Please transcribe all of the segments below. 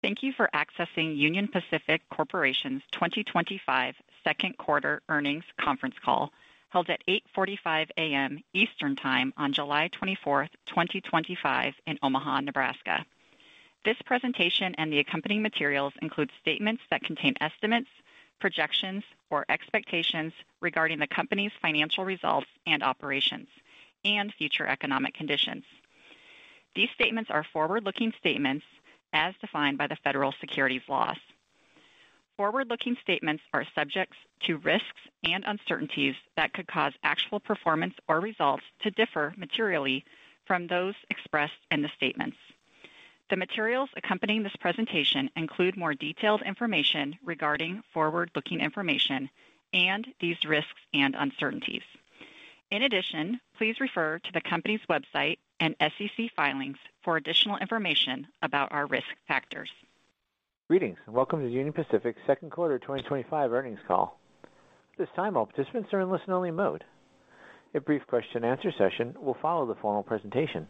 Thank you for accessing Union Pacific Corporation's 2025 second quarter earnings conference call held at 8:45 a.m. Eastern Time on July 24, 2025 in Omaha, Nebraska. This presentation and the accompanying materials include statements that contain estimates, projections, or expectations regarding the company's financial results and operations, and future economic conditions. These statements are forward-looking statements as defined by the federal securities laws. Forward-looking statements are subject to risks and uncertainties that could cause actual performance or results to differ materially from those expressed in the statements. The materials accompanying this presentation include more detailed information regarding forward-looking information and these risks and uncertainties. In addition, please refer to the company's website and SEC filings for additional information about our risk factors. Greetings and welcome to Union Pacific's second quarter 2025 earnings call. At this time, all participants are in listen-only mode. A brief question-and-answer session will follow the formal presentation.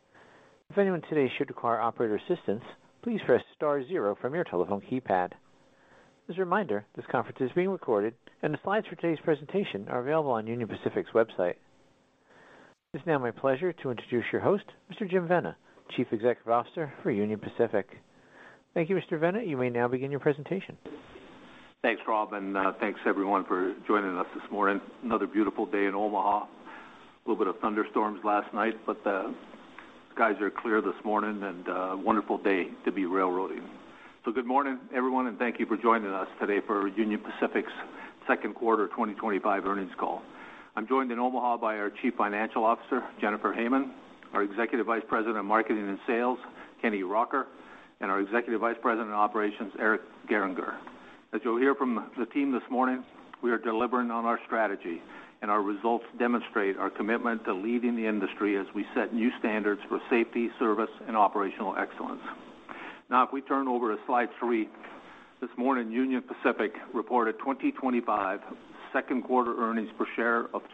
If anyone today should require operator assistance, please press star zero from your telephone keypad. As a reminder, this conference is being recorded, and the slides for today's presentation are available on Union Pacific's website. It is now my pleasure to introduce your host, Mr. Jim Vena, Chief Executive Officer for Union Pacific. Thank you, Mr. Vena. You may now begin your presentation. Thanks, Rob, and thanks everyone for joining us this morning. Another beautiful day in Omaha. A little bit of thunderstorms last night, but the skies are clear this morning, and a wonderful day to be railroading. So good morning, everyone, and thank you for joining us today for Union Pacific's second quarter 2025 earnings call. I'm joined in Omaha by our Chief Financial Officer, Jennifer Hamann, our Executive Vice President of Marketing and Sales, Kenny Rocker, and our Executive Vice President of Operations, Eric Geringer. As you'll hear from the team this morning, we are delivering on our strategy, and our results demonstrate our commitment to leading the industry as we set new standards for safety, service, and operational excellence. Now, if we turn over to slide 3, this morning Union Pacific reported 2025 second quarter earnings per share of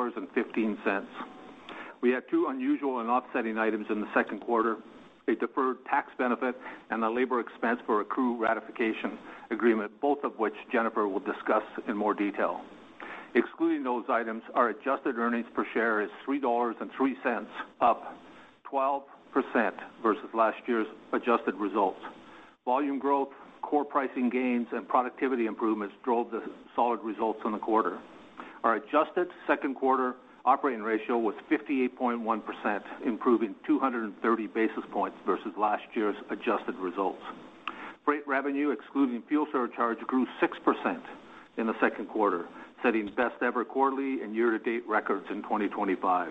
$3.15. We had two unusual and offsetting items in the second quarter: a deferred tax benefit and a labor expense for a crew ratification agreement, both of which Jennifer will discuss in more detail. Excluding those items, our adjusted earnings per share is $3.03, up 12% versus last year's adjusted results. Volume growth, core pricing gains, and productivity improvements drove the solid results in the quarter. Our adjusted second quarter operating ratio was 58.1%, improving 230 basis points versus last year's adjusted results. Freight revenue, excluding fuel surcharge, grew 6% in the second quarter, setting best ever quarterly and year-to-date records in 2025.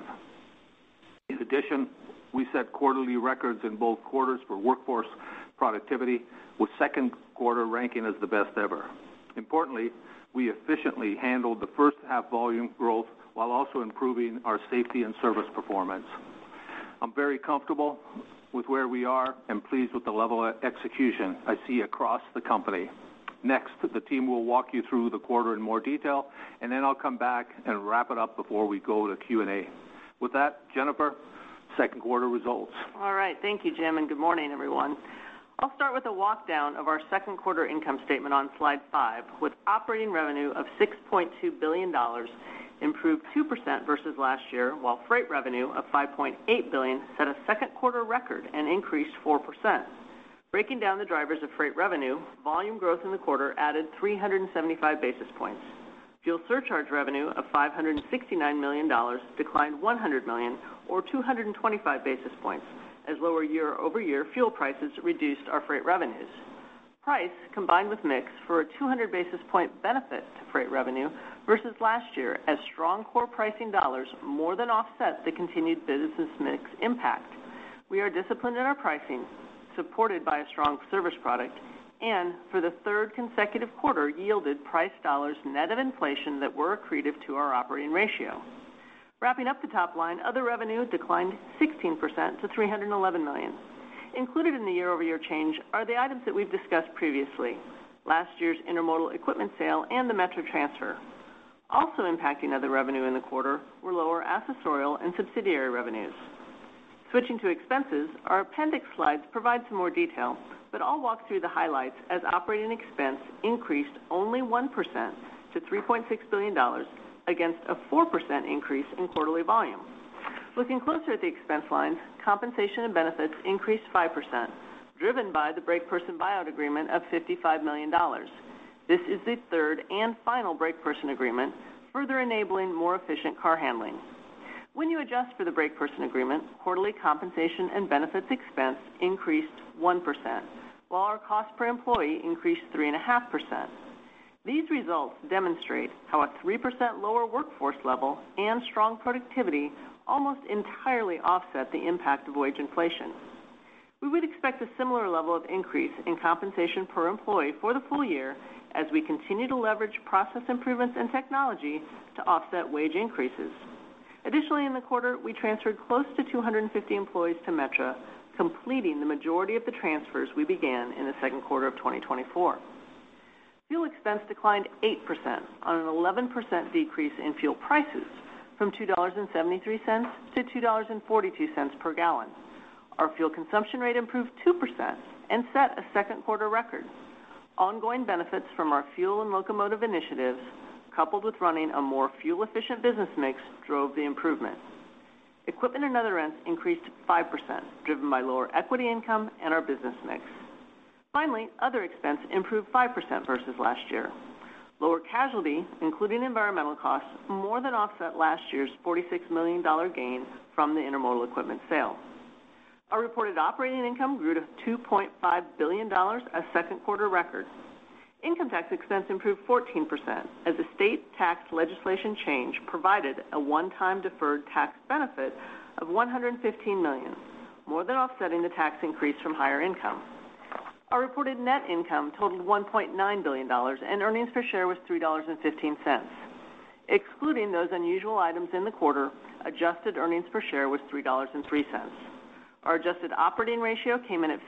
In addition, we set quarterly records in both quarters for workforce productivity, with second quarter ranking as the best ever. Importantly, we efficiently handled the first half volume growth while also improving our safety and service performance. I'm very comfortable with where we are and pleased with the level of execution I see across the company. Next, the team will walk you through the quarter in more detail, and then I'll come back and wrap it up before we go to Q&A. With that, Jennifer, second quarter results. All right, thank you, Jim, and good morning, everyone. I'll start with a walk down of our second quarter income statement on slide 5, with operating revenue of $6.2 billion, improved 2% versus last year, while freight revenue of $5.8 billion set a second quarter record and increased 4%. Breaking down the drivers of freight revenue, volume growth in the quarter added 375 basis points. Fuel surcharge revenue of $569 million declined $100 million, or 225 basis points, as lower year-over-year fuel prices reduced our freight revenues. Price combined with mix for a 200 basis point benefit to freight revenue versus last year, as strong core pricing dollars more than offset the continued business mix impact. We are disciplined in our pricing, supported by a strong service product, and for the third consecutive quarter yielded price dollars net of inflation that were accretive to our operating ratio. Wrapping up the top line, other revenue declined 16% to $311 million. Included in the year-over-year change are the items that we've discussed previously: last year's intermodal equipment sale and the Metro transfer. Also impacting other revenue in the quarter were lower accessorial and subsidiary revenues. Switching to expenses, our appendix slides provide some more detail, but I'll walk through the highlights as operating expense increased only 1% to $3.6 billion against a 4% increase in quarterly volume. Looking closer at the expense lines, compensation and benefits increased 5%, driven by the brake person buyout agreement of $55 million. This is the third and final brake person agreement, further enabling more efficient car handling. When you adjust for the brake person agreement, quarterly compensation and benefits expense increased 1%, while our cost per employee increased 3.5%. These results demonstrate how a 3% lower workforce level and strong productivity almost entirely offset the impact of wage inflation. We would expect a similar level of increase in compensation per employee for the full year as we continue to leverage process improvements and technology to offset wage increases. Additionally, in the quarter, we transferred close to 250 employees to Metra, completing the majority of the transfers we began in the second quarter of 2024. Fuel expense declined 8% on an 11% decrease in fuel prices from $2.73 to $2.42 per gallon. Our fuel consumption rate improved 2% and set a second quarter record. Ongoing benefits from our fuel and locomotive initiatives, coupled with running a more fuel-efficient business mix, drove the improvement. Equipment and other rents increased 5%, driven by lower equity income and our business mix. Finally, other expense improved 5% versus last year. Lower casualty, including environmental costs, more than offset last year's $46 million gain from the intermodal equipment sale. Our reported operating income grew to $2.5 billion, a second quarter record. Income tax expense improved 14% as the state tax legislation change provided a one-time deferred tax benefit of $115 million, more than offsetting the tax increase from higher income. Our reported net income totaled $1.9 billion and earnings per share was $3.15. Excluding those unusual items in the quarter, adjusted earnings per share was $3.03. Our adjusted operating ratio came in at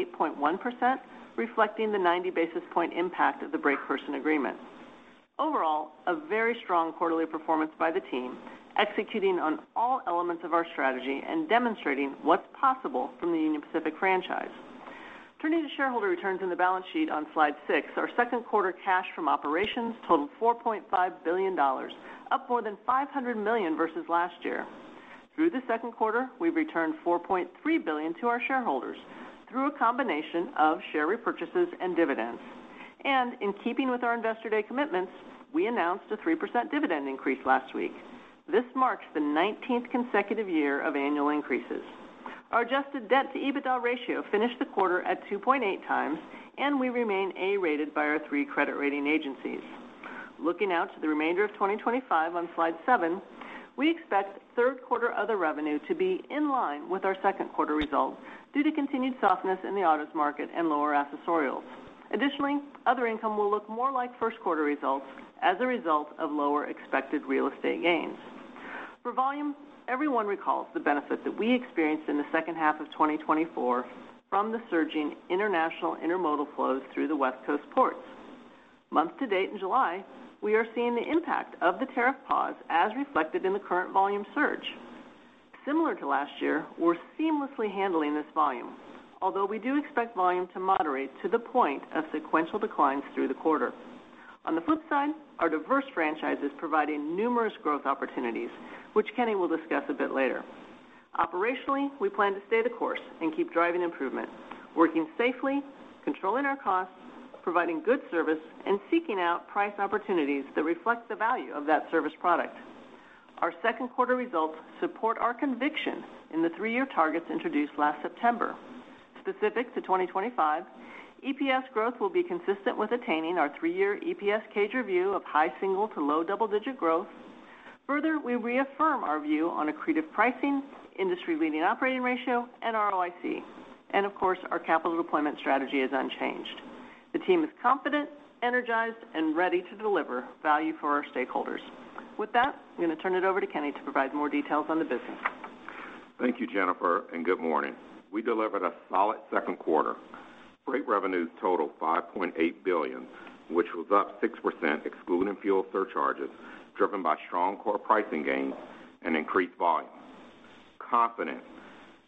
58.1%, reflecting the 90 basis point impact of the brake person agreement. Overall, a very strong quarterly performance by the team, executing on all elements of our strategy and demonstrating what's possible from the Union Pacific franchise. Turning to shareholder returns in the balance sheet on slide 6, our second quarter cash from operations totaled $4.5 billion, up more than $500 million versus last year. Through the second quarter, we've returned $4.3 billion to our shareholders through a combination of share repurchases and dividends. And in keeping with our Investor Day commitments, we announced a 3% dividend increase last week. This marks the 19th consecutive year of annual increases. Our adjusted debt to EBITDA ratio finished the quarter at 2.8 times, and we remain A-rated by our 3 credit rating agencies. Looking out to the remainder of 2025 on slide 7, we expect third quarter other revenue to be in line with our second quarter results due to continued softness in the autos market and lower accessorials. Additionally, other income will look more like first quarter results as a result of lower expected real estate gains. For volume, everyone recalls the benefit that we experienced in the second half of 2024 from the surging international intermodal flows through the West Coast ports. Month to date in July, we are seeing the impact of the tariff pause as reflected in the current volume surge. Similar to last year, we're seamlessly handling this volume, although we do expect volume to moderate to the point of sequential declines through the quarter. On the flip side, our diverse franchise is providing numerous growth opportunities, which Kenny will discuss a bit later. Operationally, we plan to stay the course and keep driving improvement, working safely, controlling our costs, providing good service, and seeking out price opportunities that reflect the value of that service product. Our second quarter results support our conviction in the 3-year targets introduced last September. Specific to 2025, EPS growth will be consistent with attaining our 3-year EPS CAGR review of high single to low double-digit growth. Further, we reaffirm our view on accretive pricing, industry-leading operating ratio, and ROIC. And of course, our capital deployment strategy is unchanged. The team is confident, energized, and ready to deliver value for our stakeholders. With that, I'm going to turn it over to Kenny to provide more details on the business. Thank you, Jennifer, and good morning. We delivered a solid second quarter. Freight revenues totaled $5.8 billion, which was up 6% excluding fuel surcharges, driven by strong core pricing gains and increased volume. Confident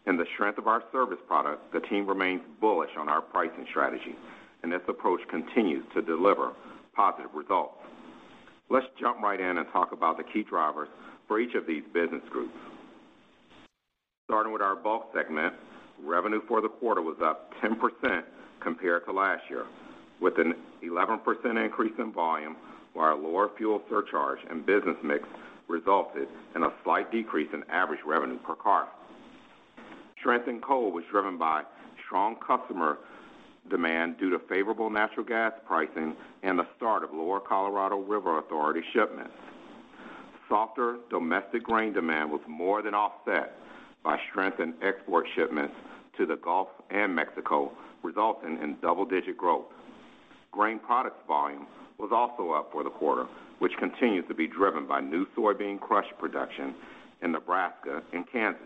and the strength of our service product, the team remains bullish on our pricing strategy, and this approach continues to deliver positive results. Let's jump right in and talk about the key drivers for each of these business groups. Starting with our bulk segment, revenue for the quarter was up 10% compared to last year, with an 11% increase in volume, while our lower fuel surcharge and business mix resulted in a slight decrease in average revenue per car. Strength in coal was driven by strong customer demand due to favorable natural gas pricing and the start of Lower Colorado River Authority shipments. Softer domestic grain demand was more than offset by strength in export shipments to the Gulf and Mexico, resulting in double-digit growth. Grain products volume was also up for the quarter, which continues to be driven by new soybean crush production in Nebraska and Kansas.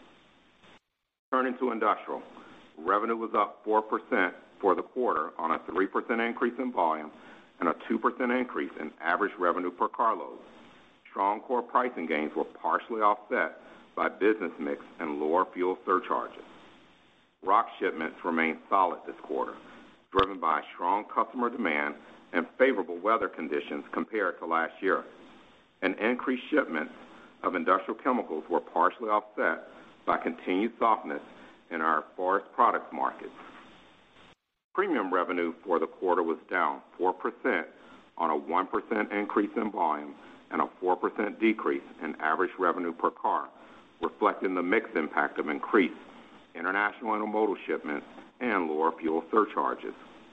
Turning to industrial, revenue was up 4% for the quarter on a 3% increase in volume and a 2% increase in average revenue per carload. Strong core pricing gains were partially offset by business mix and lower fuel surcharges. Rock shipments remained solid this quarter, driven by strong customer demand and favorable weather conditions compared to last year. And increased shipments of industrial chemicals were partially offset by continued softness in our forest products markets. Premium revenue for the quarter was down 4% on a 1% increase in volume and a 4% decrease in average revenue per car, reflecting the mixed impact of increased international intermodal shipments and lower fuel surcharges.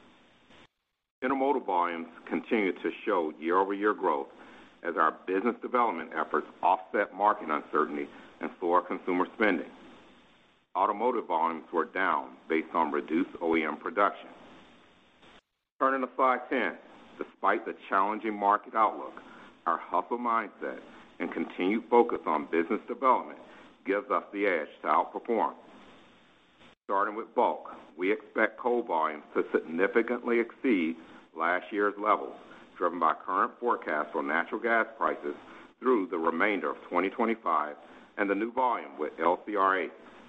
Intermodal volumes continue to show year-over-year growth as our business development efforts offset market uncertainty and slower consumer spending. Automotive volumes were down based on reduced OEM production. Turning to slide 10, despite the challenging market outlook, our hustle mindset and continued focus on business development gives us the edge to outperform. Starting with bulk, we expect coal volumes to significantly exceed last year's levels, driven by current forecasts for natural gas prices through the remainder of 2025 and the new volume with LCRA.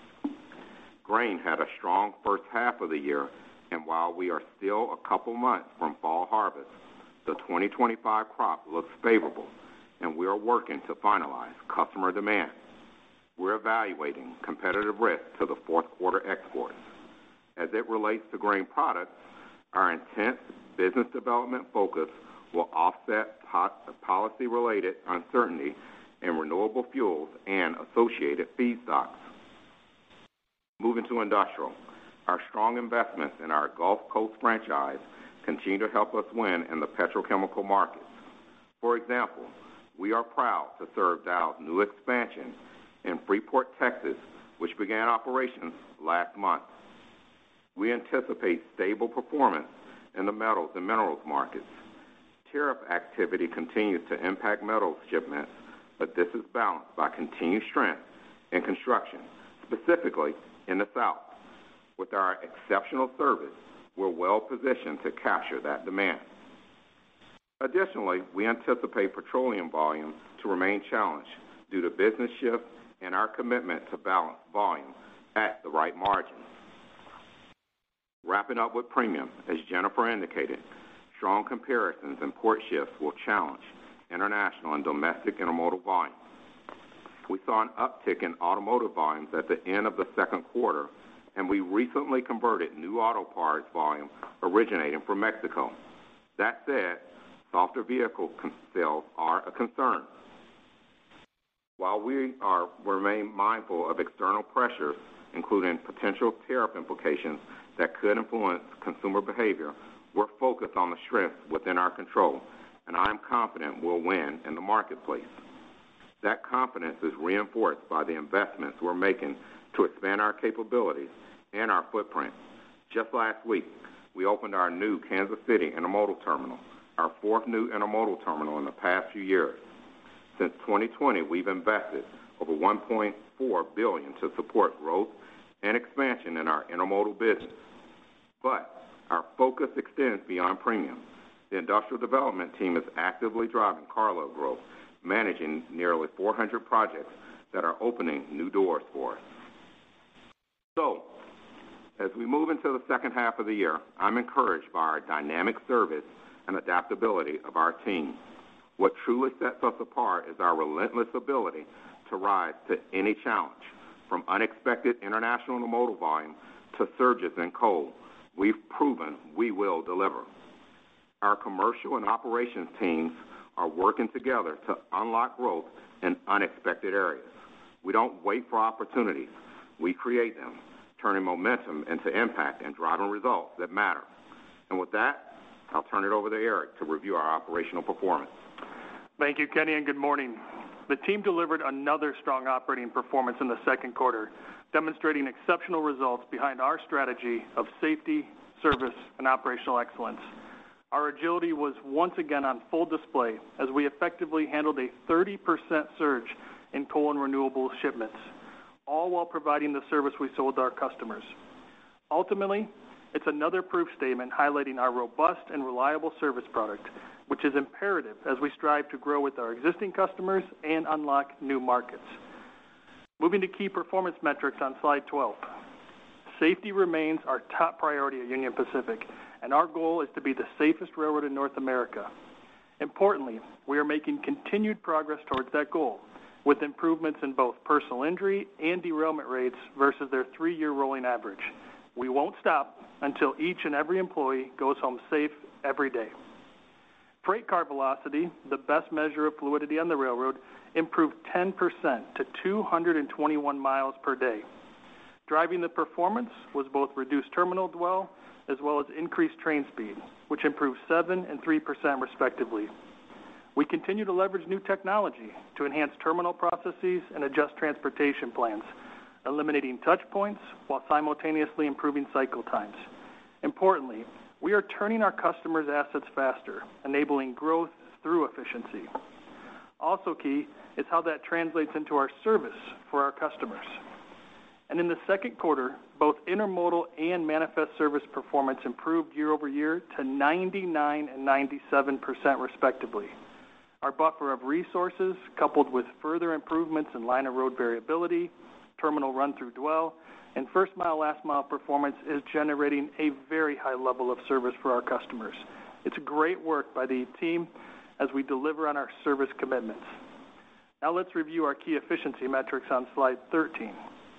Grain had a strong first half of the year, and while we are still a couple months from fall harvest, the 2025 crop looks favorable, and we are working to finalize customer demand. We're evaluating competitive risk to the fourth quarter exports. As it relates to grain products, our intense business development focus will offset policy-related uncertainty in renewable fuels and associated feedstocks. Moving to industrial, our strong investments in our Gulf Coast franchise continue to help us win in the petrochemical markets. For example, we are proud to serve Dow's new expansion in Freeport, Texas, which began operations last month. We anticipate stable performance in the metals and minerals markets. Tariff activity continues to impact metals shipments, but this is balanced by continued strength in construction, specifically in the South. With our exceptional service, we're well positioned to capture that demand. Additionally, we anticipate petroleum volume to remain challenged due to business shifts and our commitment to balance volume at the right margins. Wrapping up with premium, as Jennifer indicated, strong comparisons and port shifts will challenge international and domestic intermodal volumes. We saw an uptick in automotive volumes at the end of the second quarter, and we recently converted new auto parts volume originating from Mexico. That said, softer vehicle sales are a concern. While we remain mindful of external pressures, including potential tariff implications that could influence consumer behavior, we're focused on the strengths within our control, and I am confident we'll win in the marketplace. That confidence is reinforced by the investments we're making to expand our capabilities and our footprint. Just last week, we opened our new Kansas City Intermodal Terminal, our fourth new intermodal terminal in the past few years. Since 2020, we've invested over $1.4 billion to support growth and expansion in our intermodal business. But our focus extends beyond premium. The industrial development team is actively driving carload growth, managing nearly 400 projects that are opening new doors for us. So, as we move into the second half of the year, I'm encouraged by our dynamic service and adaptability of our team. What truly sets us apart is our relentless ability to rise to any challenge, from unexpected international intermodal volume to surges in coal. We've proven we will deliver. Our commercial and operations teams are working together to unlock growth in unexpected areas. We don't wait for opportunities. We create them, turning momentum into impact and driving results that matter. And with that, I'll turn it over to Eric to review our operational performance. Thank you, Kenny, and good morning. The team delivered another strong operating performance in the second quarter, demonstrating exceptional results behind our strategy of safety, service, and operational excellence. Our agility was once again on full display as we effectively handled a 30% surge in coal and renewable shipments, all while providing the service we sold to our customers. Ultimately, it's another proof statement highlighting our robust and reliable service product, which is imperative as we strive to grow with our existing customers and unlock new markets. Moving to key performance metrics on slide 12. Safety remains our top priority at Union Pacific, and our goal is to be the safest railroad in North America. Importantly, we are making continued progress towards that goal, with improvements in both personal injury and derailment rates versus their 3-year rolling average. We won't stop until each and every employee goes home safe every day. Freight car velocity, the best measure of fluidity on the railroad, improved 10% to 221 miles per day. Driving the performance was both reduced terminal dwell as well as increased train speed, which improved 7% and 3% respectively. We continue to leverage new technology to enhance terminal processes and adjust transportation plans, eliminating touch points while simultaneously improving cycle times. Importantly, we are turning our customers' assets faster, enabling growth through efficiency. Also key is how that translates into our service for our customers. And in the second quarter, both intermodal and manifest service performance improved year over year to 99% and 97% respectively. Our buffer of resources, coupled with further improvements in line of road variability, terminal run-through dwell, and first-mile, last-mile performance, is generating a very high level of service for our customers. It's great work by the team as we deliver on our service commitments. Now let's review our key efficiency metrics on slide 13.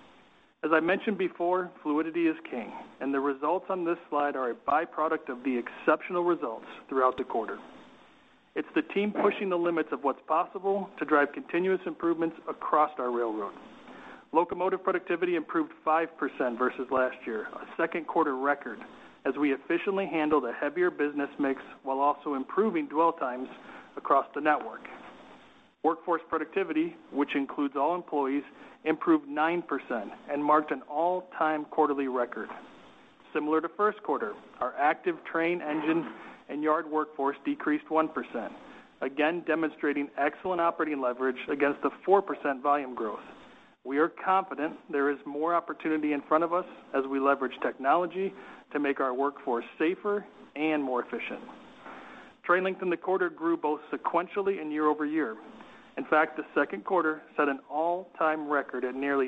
As I mentioned before, fluidity is king, and the results on this slide are a byproduct of the exceptional results throughout the quarter. It's the team pushing the limits of what's possible to drive continuous improvements across our railroad. Locomotive productivity improved 5% versus last year, a second quarter record, as we efficiently handled a heavier business mix while also improving dwell times across the network. Workforce productivity, which includes all employees, improved 9% and marked an all-time quarterly record. Similar to first quarter, our active train, engine, and yard workforce decreased 1%, again demonstrating excellent operating leverage against the 4% volume growth. We are confident there is more opportunity in front of us as we leverage technology to make our workforce safer and more efficient. Train length in the quarter grew both sequentially and year over year. In fact, the second quarter set an all-time record at nearly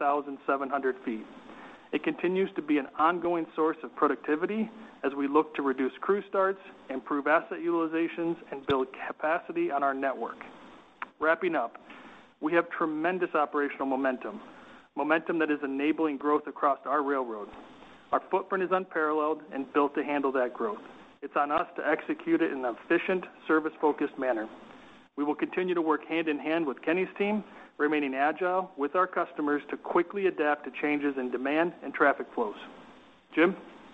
9,700 feet. It continues to be an ongoing source of productivity as we look to reduce crew starts, improve asset utilizations, and build capacity on our network. Wrapping up, we have tremendous operational momentum that is enabling growth across our railroad. Our footprint is unparalleled and built to handle that growth. It's on us to execute it in an efficient, service-focused manner. We will continue to work hand in hand with Kenny's team, remaining agile with our customers to quickly adapt to changes in demand and traffic flows. Jim?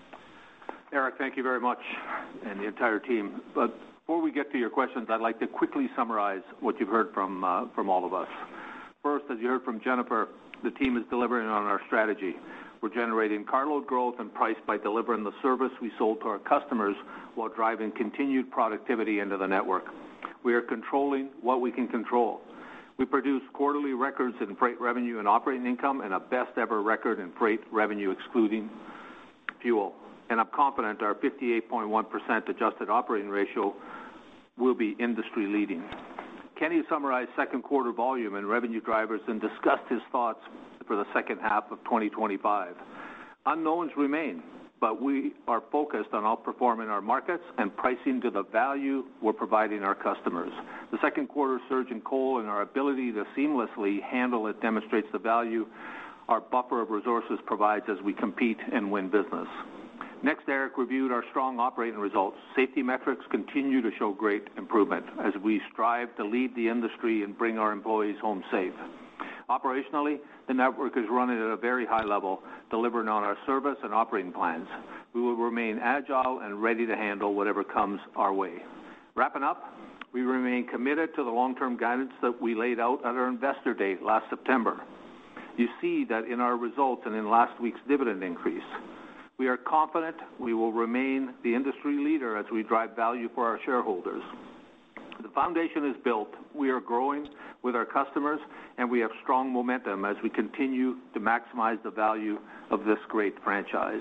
Eric, thank you very much, and the entire team. But before we get to your questions, I'd like to quickly summarize what you've heard from all of us. First, as you heard from Jennifer, the team is delivering on our strategy. We're generating carload growth and price by delivering the service we sold to our customers while driving continued productivity into the network. We are controlling what we can control. We produced quarterly records in freight revenue and operating income and a best-ever record in freight revenue excluding fuel. And I'm confident our 58.1% adjusted operating ratio will be industry-leading. Kenny summarized second quarter volume and revenue drivers and discussed his thoughts for the second half of 2025. Unknowns remain, but we are focused on outperforming our markets and pricing to the value we're providing our customers. The second quarter surge in coal and our ability to seamlessly handle it demonstrates the value our buffer of resources provides as we compete and win business. Next, Eric reviewed our strong operating results. Safety metrics continue to show great improvement as we strive to lead the industry and bring our employees home safe. Operationally, the network is running at a very high level, delivering on our service and operating plans. We will remain agile and ready to handle whatever comes our way. Wrapping up, we remain committed to the long-term guidance that we laid out at our Investor Day last September. You see that in our results and in last week's dividend increase. We are confident we will remain the industry leader as we drive value for our shareholders. The foundation is built. We are growing with our customers, and we have strong momentum as we continue to maximize the value of this great franchise.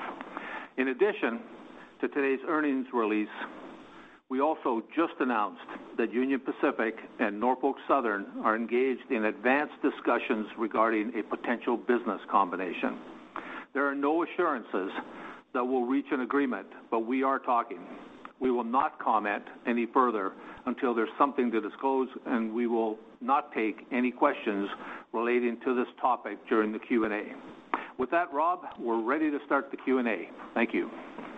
In addition to today's earnings release, we also just announced that Union Pacific and Norfolk Southern are engaged in advanced discussions regarding a potential business combination. There are no assurances that we'll reach an agreement, but we are talking. We will not comment any further until there's something to disclose, and we will not take any questions relating to this topic during the Q&A. With that, Rob, we're ready to start the Q&A. Thank you.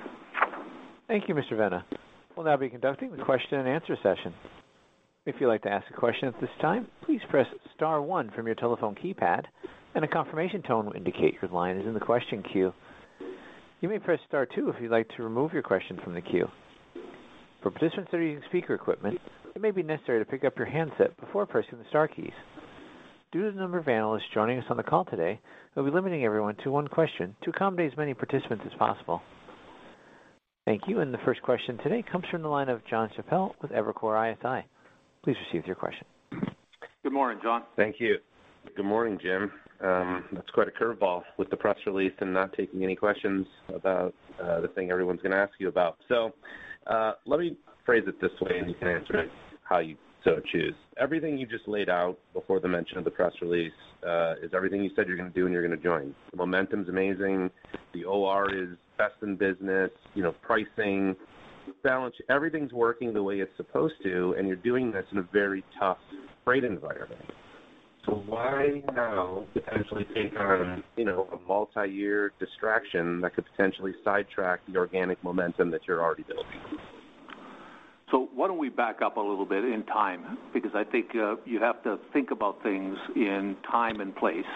Thank you, Mr. Vena. We'll now be conducting the question and answer session. If you'd like to ask a question at this time, please press star 1 from your telephone keypad, and a confirmation tone will indicate your line is in the question queue. You may press star 2 if you'd like to remove your question from the queue. For participants that are using speaker equipment, it may be necessary to pick up your handset before pressing the star keys. Due to the number of analysts joining us on the call today, we'll be limiting everyone to one question to accommodate as many participants as possible. Thank you, and the first question today comes from the line of Jon Chappell with Evercore ISI. Please proceed with your question. Good morning, John. Thank you. Good morning, Jim. That's quite a curveball with the press release and not taking any questions about the thing everyone's going to ask you about. So let me phrase it this way, and you can answer it how you so choose. Everything you just laid out before the mention of the press release is everything you said you're going to do and you're going to join. The momentum's amazing. The OR is best in business. Pricing, balance, everything's working the way it's supposed to, and you're doing this in a very tough freight environment. So why now potentially take on, a multi-year distraction that could potentially sidetrack the organic momentum that you're already building? So why don't we back up a little bit in time, because I think you have to think about things in time and place.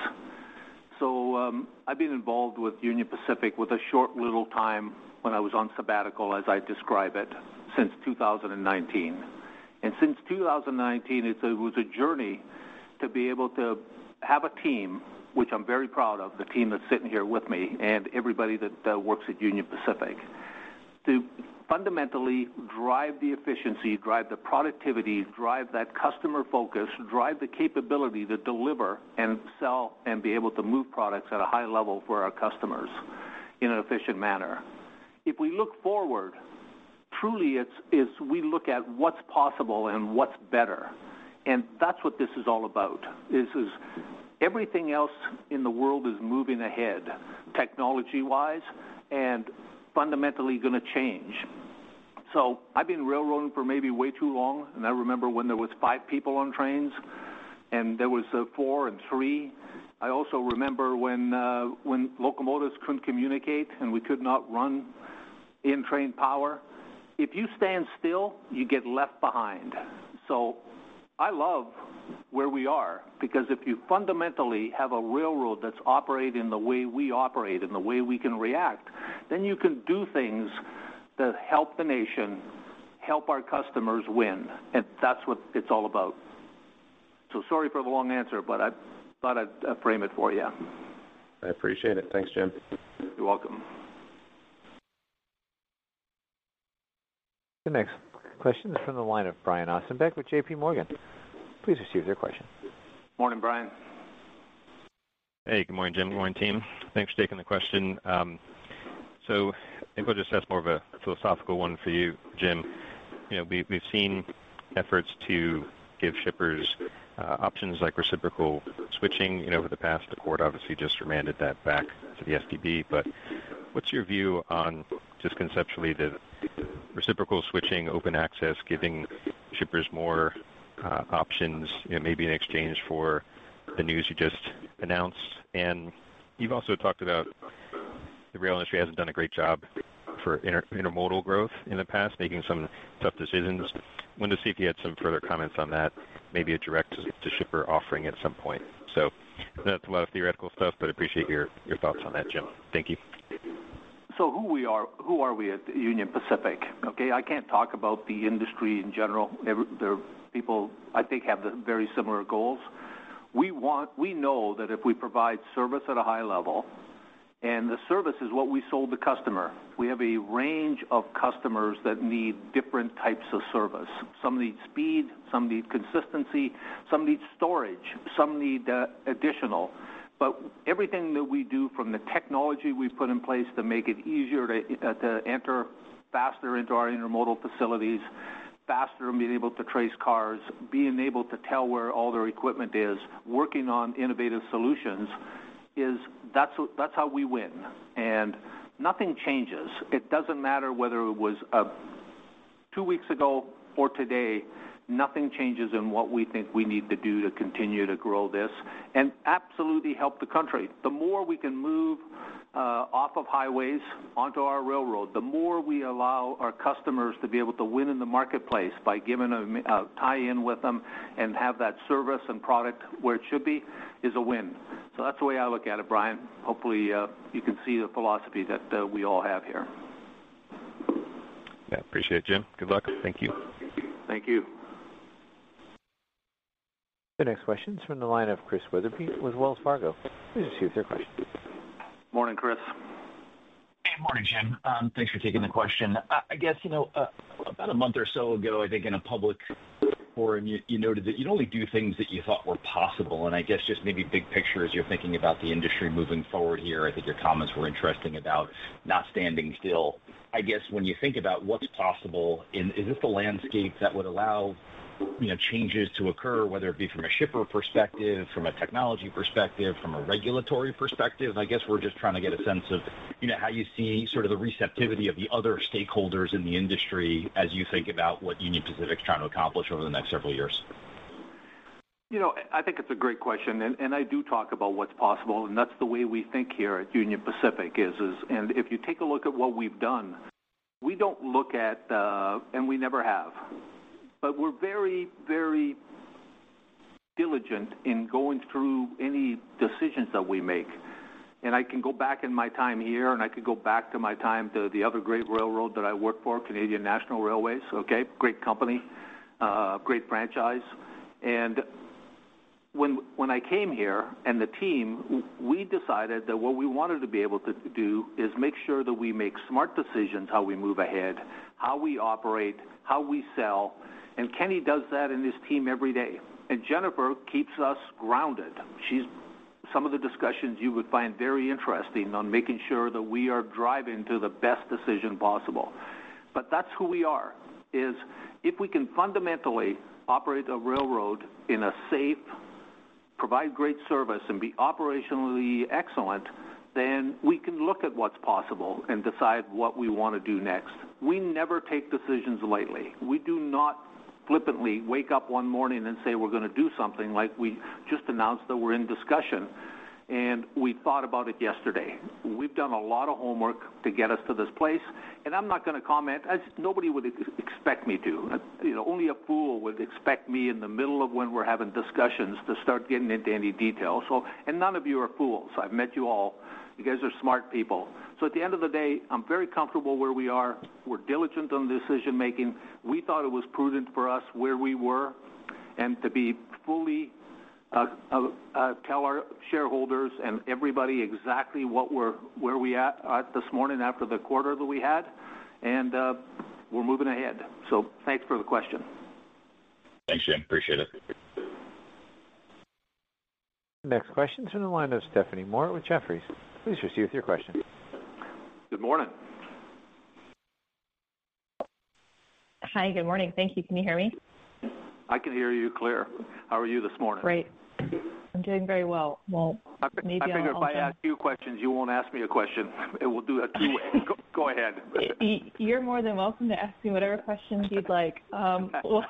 So I've been involved with Union Pacific with a short little time when I was on sabbatical, as I describe it, since 2019. And since 2019, it was a journey to be able to have a team, which I'm very proud of, the team that's sitting here with me and everybody that works at Union Pacific, to fundamentally drive the efficiency, drive the productivity, drive that customer focus, drive the capability to deliver and sell and be able to move products at a high level for our customers in an efficient manner. If we look forward, truly we look at what's possible and what's better. And that's what this is all about, is everything else in the world is moving ahead, technology-wise, and fundamentally going to change. So I've been railroading for maybe way too long, and I remember when there was 5 people on trains, and there was 4 and 3. I also remember when locomotives couldn't communicate and we could not run in-train power. If you stand still, you get left behind. So I love where we are, because if you fundamentally have a railroad that's operating the way we operate and the way we can react, then you can do things that help the nation, help our customers win, and that's what it's all about. So sorry for the long answer, but I thought I'd frame it for you. I appreciate it. Thanks, Jim. You're welcome. The next question is from the line of Brian Ossenbeck with J.P. Morgan. Please receive your question. Morning, Brian. Hey, good morning, Jim. Good morning, team. Thanks for taking the question. So I think I'll just ask more of a philosophical one for you, Jim. We've seen efforts to give shippers options like reciprocal switching. Over the past, the court obviously just remanded that back to the STB. But what's your view on just conceptually the reciprocal switching, open access, giving shippers more options, maybe in exchange for the news you just announced? And you've also talked about the rail industry hasn't done a great job for intermodal growth in the past, making some tough decisions. I wanted to see if you had some further comments on that, maybe a direct-to-shipper offering at some point. So that's a lot of theoretical stuff, but I appreciate your thoughts on that, Jim. Thank you. So who are we at Union Pacific? Okay, I can't talk about the industry in general. There are people, I think, have the very similar goals. We know that if we provide service at a high level, and the service is what we sold the customer. We have a range of customers that need different types of service. Some need speed, some need consistency, some need storage, some need additional. But everything that we do, from the technology we put in place to make it easier to enter faster into our intermodal facilities, faster in being able to trace cars, being able to tell where all their equipment is, working on innovative solutions, that's how we win. And nothing changes. It doesn't matter whether it was 2 weeks ago or today. Nothing changes in what we think we need to do to continue to grow this and absolutely help the country. The more we can move off of highways onto our railroad, the more we allow our customers to be able to win in the marketplace by giving a tie-in with them and have that service and product where it should be, is a win. So that's the way I look at it, Brian. Hopefully you can see the philosophy that we all have here. Yeah, appreciate it, Jim. Good luck. Thank you. Thank you. The next question is from the line of Chris Wetherbee with Wells Fargo. Please proceed with your question. Morning, Chris. Hey, morning, Jim. Thanks for taking the question. I guess, about a month or so ago, I think in a public forum, you noted that you'd only do things that you thought were possible. And I guess just maybe big picture as you're thinking about the industry moving forward here, I think your comments were interesting about not standing still. I guess when you think about what's possible, is this the landscape that would allow changes to occur, whether it be from a shipper perspective, from a technology perspective, from a regulatory perspective? I guess we're just trying to get a sense of, how you see sort of the receptivity of the other stakeholders in the industry as you think about what Union Pacific's trying to accomplish over the next several years. I think it's a great question, and I do talk about what's possible, and that's the way we think here at Union Pacific and if you take a look at what we've done, we don't look at, and we never have, but we're very, very diligent in going through any decisions that we make. And I can go back in my time here, and I could go back to my time to the other great railroad that I worked for, Canadian National Railways, okay? Great company, great franchise. And when I came here and the team, we decided that what we wanted to be able to do is make sure that we make smart decisions how we move ahead, how we operate, how we sell. And Kenny does that in his team every day. And Jennifer keeps us grounded. Some of the discussions you would find very interesting on making sure that we are driving to the best decision possible. But that's who we are, is if we can fundamentally operate a railroad in a safe, provide great service, and be operationally excellent, then we can look at what's possible and decide what we want to do next. We never take decisions lightly. We do not flippantly wake up one morning and say we're going to do something like we just announced that we're in discussion and we thought about it yesterday. We've done a lot of homework to get us to this place, and I'm not going to comment, as nobody would expect me to. Only a fool would expect me in the middle of when we're having discussions to start getting into any detail. And none of you are fools. I've met you all. You guys are smart people. So at the end of the day, I'm very comfortable where we are. We're diligent on decision making. We thought it was prudent for us where we were, and to be fully tell our shareholders and everybody exactly where we at this morning after the quarter that we had, and we're moving ahead. So thanks for the question. Thanks, Jim. Appreciate it. The next question is from the line of Stephanie Moore with Jefferies. Please proceed with your question. Good morning. Hi, good morning. Thank you. Can you hear me? I can hear you clear. How are you this morning? Great. I'm doing very well. Well, I figure if I ask you questions, you won't ask me a question. We'll do it two-way. Go ahead. You're more than welcome to ask me whatever questions you'd like. Well,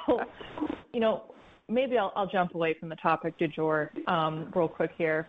maybe I'll jump away from the topic du jour real quick here.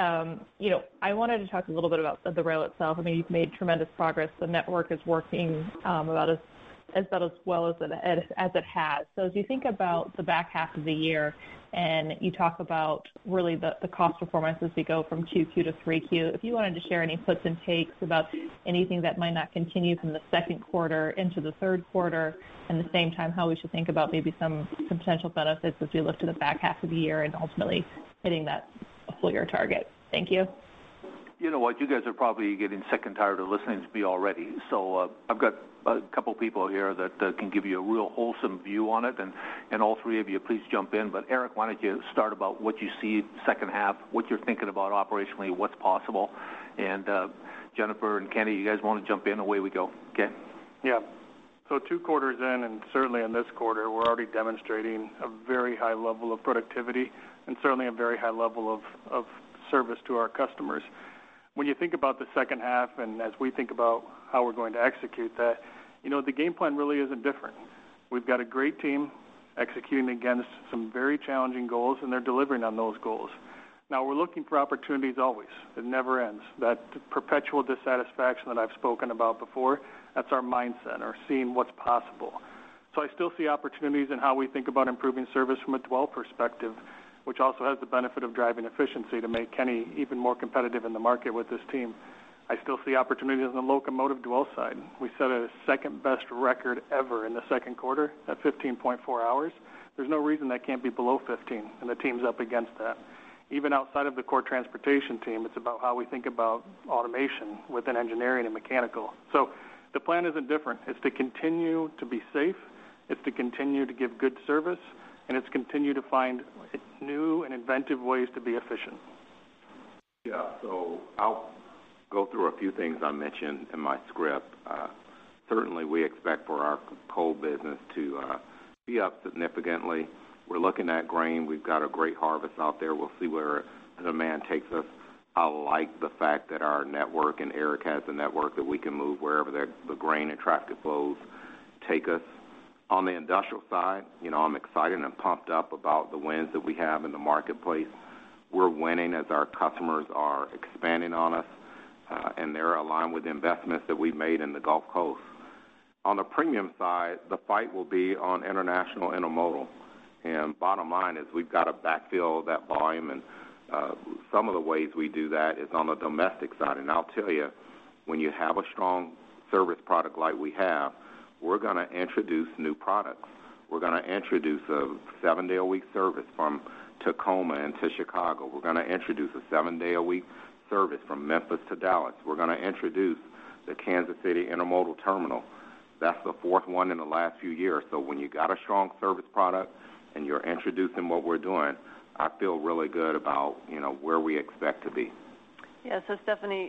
I wanted to talk a little bit about the rail itself. I mean, you've made tremendous progress. The network is working about as well as it has. So as you think about the back half of the year, and you talk about really the cost performance as we go from 2Q to 3Q, if you wanted to share any puts and takes about anything that might not continue from the second quarter into the third quarter, and at the same time how we should think about maybe some potential benefits as we look to the back half of the year and ultimately hitting that full year target. Thank you. You know what? You guys are probably getting sick and tired of listening to me already. So I've got a couple people here that can give you a real wholesome view on it, and all three of you, please jump in. But Eric, why don't you start about what you see second half, what you're thinking about operationally, what's possible, and Jennifer and Kenny, you guys want to jump in? Away we go. Okay? Yeah. So 2 quarters in, and certainly in this quarter, we're already demonstrating a very high level of productivity and certainly a very high level of service to our customers. When you think about the second half, and as we think about how we're going to execute that, the game plan really isn't different. We've got a great team executing against some very challenging goals, and they're delivering on those goals. Now, we're looking for opportunities always. It never ends. That perpetual dissatisfaction that I've spoken about before, that's our mindset, or seeing what's possible. So I still see opportunities in how we think about improving service from a dwell perspective, which also has the benefit of driving efficiency to make Kenny even more competitive in the market with this team. I still see opportunities on the locomotive dwell side. We set a second-best record ever in the second quarter at 15.4 hours. There's no reason that can't be below 15, and the team's up against that. Even outside of the core transportation team, it's about how we think about automation within engineering and mechanical. So the plan isn't different. It's to continue to be safe. It's to continue to give good service, and it's continue to find new and inventive ways to be efficient. Yeah, so I'll go through a few things I mentioned in my script. Certainly we expect for our coal business to be up significantly. We're looking at grain. We've got a great harvest out there. We'll see where the demand takes us. I like the fact that our network, and Eric has a network that we can move wherever the grain and traffic flows take us. On the industrial side, I'm excited and pumped up about the wins that we have in the marketplace. We're winning as our customers are expanding on us, and they're aligned with the investments that we've made in the Gulf Coast. On the premium side, the fight will be on international intermodal. And bottom line is we've got to backfill that volume, and some of the ways we do that is on the domestic side. And I'll tell you, when you have a strong service product like we have, we're going to introduce new products. We're going to introduce a 7-day-a-week service from Tacoma into Chicago. We're going to introduce a 7-day-a-week service from Memphis to Dallas. We're going to introduce the Kansas City Intermodal Terminal. That's the 4th one in the last few years. So when you got a strong service product and you're introducing what we're doing, I feel really good about, where we expect to be. Yeah, so Stephanie,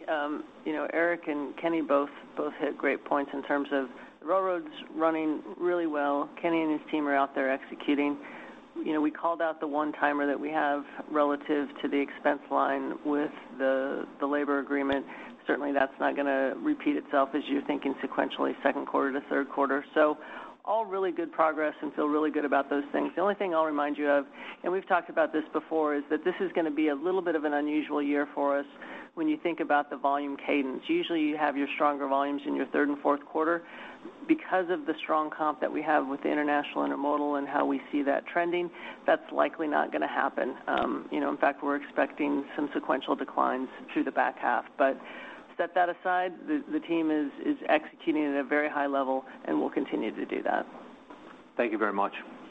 Eric and Kenny both hit great points in terms of the railroad's running really well. Kenny and his team are out there executing. We called out the one-timer that we have relative to the expense line with the labor agreement. Certainly that's not going to repeat itself as you're thinking sequentially second quarter to third quarter. So all really good progress and feel really good about those things. The only thing I'll remind you of, and we've talked about this before, is that this is going to be a little bit of an unusual year for us when you think about the volume cadence. Usually you have your stronger volumes in your third and fourth quarter. Because of the strong comp that we have with the international intermodal and how we see that trending, that's likely not going to happen. In fact, we're expecting some sequential declines through the back half. But set that aside, the team is executing at a very high level and will continue to do that. Thank you very much.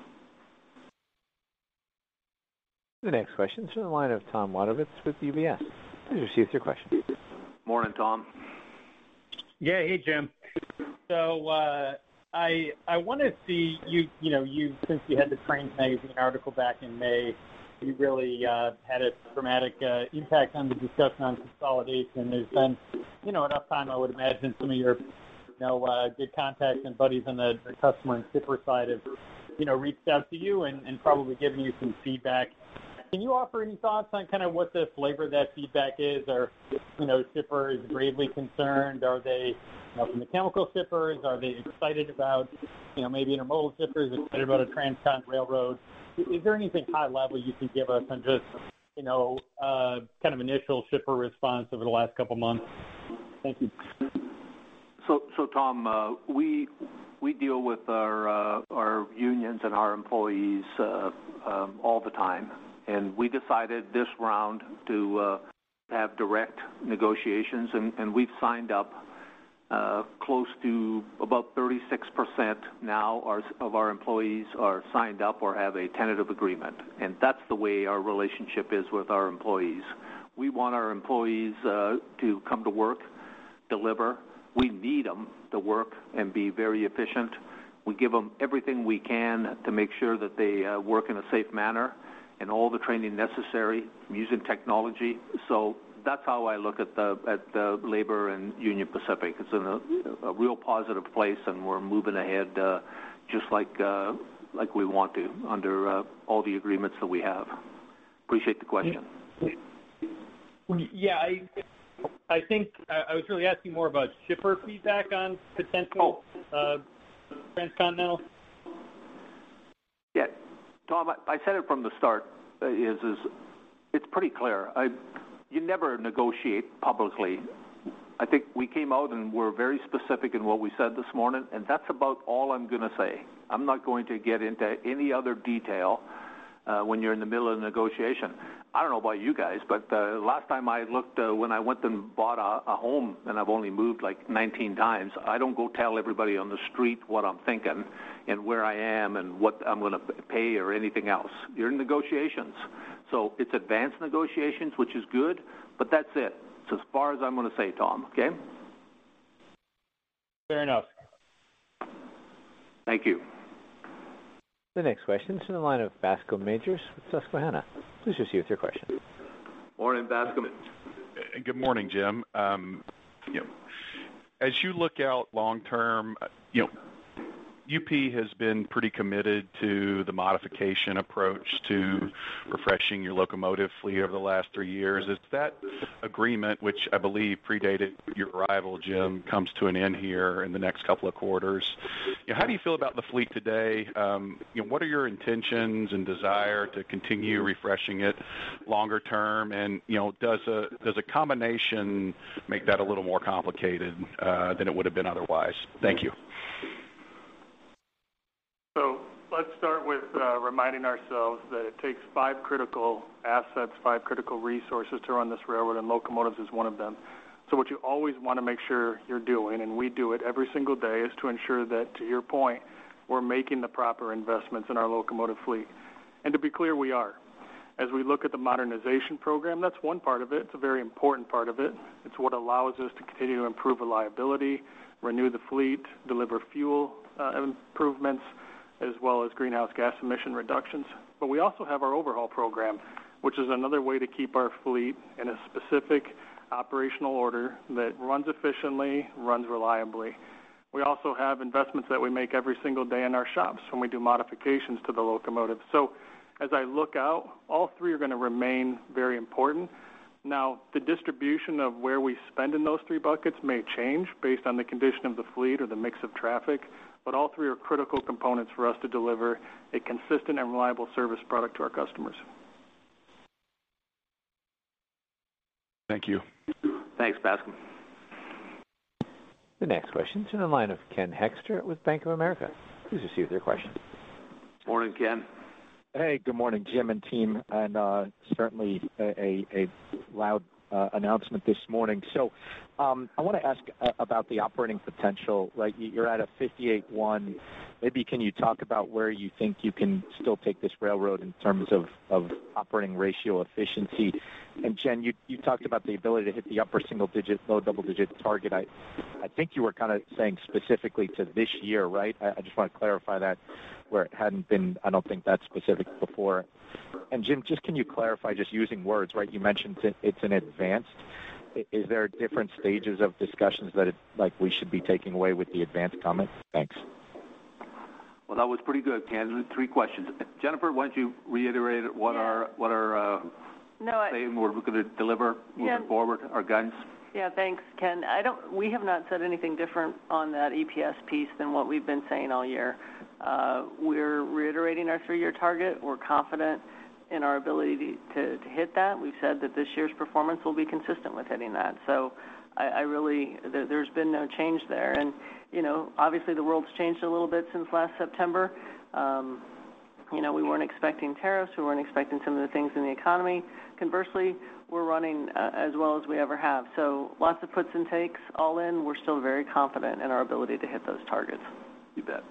The next question is from the line of Tom Wadewitz with UBS. Please receive your question. Morning, Tom. Yeah, hey, Jim. So I want to see you since you had the Trains magazine article back in May, you really had a dramatic impact on the discussion on consolidation. There's been, enough time, I would imagine some of your, good contacts and buddies on the customer and shipper side have reached out to you and probably given you some feedback. Can you offer any thoughts on kind of what the flavor of that feedback is? Are, shippers gravely concerned? Are they, from the chemical shippers, are they excited about, maybe intermodal shippers, excited about a transcontinental railroad? Is there anything high level you can give us on just, kind of initial shipper response over the last couple months? Thank you. So Tom, we deal with our unions and our employees all the time. And we decided this round to have direct negotiations, and we've signed up close to about 36% now of our employees are signed up or have a tentative agreement. And that's the way our relationship is with our employees. We want our employees to come to work, deliver. We need them to work and be very efficient. We give them everything we can to make sure that they work in a safe manner, and all the training necessary, using technology. So that's how I look at the labor and Union Pacific. It's in a real positive place, and we're moving ahead just like we want to under all the agreements that we have. Appreciate the question. Yeah, I think I was really asking more about shipper feedback on potential transcontinental. Yeah, Tom, I said it from the start. It's pretty clear. You never negotiate publicly. I think we came out and were very specific in what we said this morning, and that's about all I'm going to say. I'm not going to get into any other detail when you're in the middle of a negotiation. I don't know about you guys, but last time I looked, when I went and bought a home, and I've only moved like 19 times, I don't go tell everybody on the street what I'm thinking and where I am and what I'm going to pay or anything else. You're in negotiations. So it's advanced negotiations, which is good, but that's it. It's as far as I'm going to say, Tom, okay? Fair enough. Thank you. The next question is from the line of Bascome Majors with Susquehanna. Please proceed with your question. Morning, Bascome. Good morning, Jim. As you look out long term, UP has been pretty committed to the modification approach to refreshing your locomotive fleet over the last 3 years. Is that agreement, which I believe predated your arrival, Jim, comes to an end here in the next couple of quarters? How do you feel about the fleet today? What are your intentions and desire to continue refreshing it longer term? And does a combination make that a little more complicated than it would have been otherwise? Thank you. So let's start with reminding ourselves that it takes 5 critical assets, 5 critical resources to run this railroad, and locomotives is one of them. So what you always want to make sure you're doing, and we do it every single day, is to ensure that, to your point, we're making the proper investments in our locomotive fleet. And to be clear, we are. As we look at the modernization program, that's one part of it. It's a very important part of it. It's what allows us to continue to improve reliability, renew the fleet, deliver fuel improvements, as well as greenhouse gas emission reductions. But we also have our overhaul program, which is another way to keep our fleet in a specific operational order that runs efficiently, runs reliably. We also have investments that we make every single day in our shops when we do modifications to the locomotive. So as I look out, all 3 are going to remain very important. Now, the distribution of where we spend in those 3 buckets may change based on the condition of the fleet or the mix of traffic, but all 3 are critical components for us to deliver a consistent and reliable service product to our customers. Thank you. Thanks, Bascome. The next question is in the line of Ken Hoexter with Bank of America. Please proceed with your question. Morning, Ken. Hey, good morning, Jim and team, and certainly a loud announcement this morning. So I want to ask about the operating potential. Right, you're at a 58.1. Maybe can you talk about where you think you can still take this railroad in terms of operating ratio efficiency? And Jen, you talked about the ability to hit the upper single digit, low double digit target. I think you were kind of saying specifically to this year, right? I just want to clarify that where it hadn't been, I don't think, that specific before. And Jim, just can you clarify, just using words, right? You mentioned it's an advanced. Is there different stages of discussions that we should be taking away with the advanced comment? Thanks. Well, that was pretty good, Ken. 3 questions. Jennifer, why don't you reiterate what our saying we're going to deliver moving forward, our guidance? Yeah, thanks, Ken. We have not said anything different on that EPS piece than what we've been saying all year. We're reiterating our 3-year target. We're confident in our ability to hit that. We've said that this year's performance will be consistent with hitting that. So there's been no change there. And, obviously the world's changed a little bit since last September. We weren't expecting tariffs. We weren't expecting some of the things in the economy. Conversely, we're running as well as we ever have. So lots of puts and takes. All in, we're still very confident in our ability to hit those targets. You bet.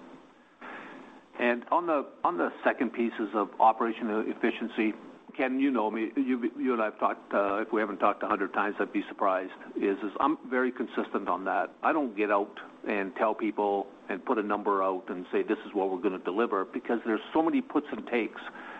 And on the second pieces of operational efficiency, Ken, you know me. You and I have talked. If we haven't talked 100 times, I'd be surprised. Is I'm very consistent on that. I don't get out and tell people and put a number out and say this is what we're going to deliver, because there's so many puts and takes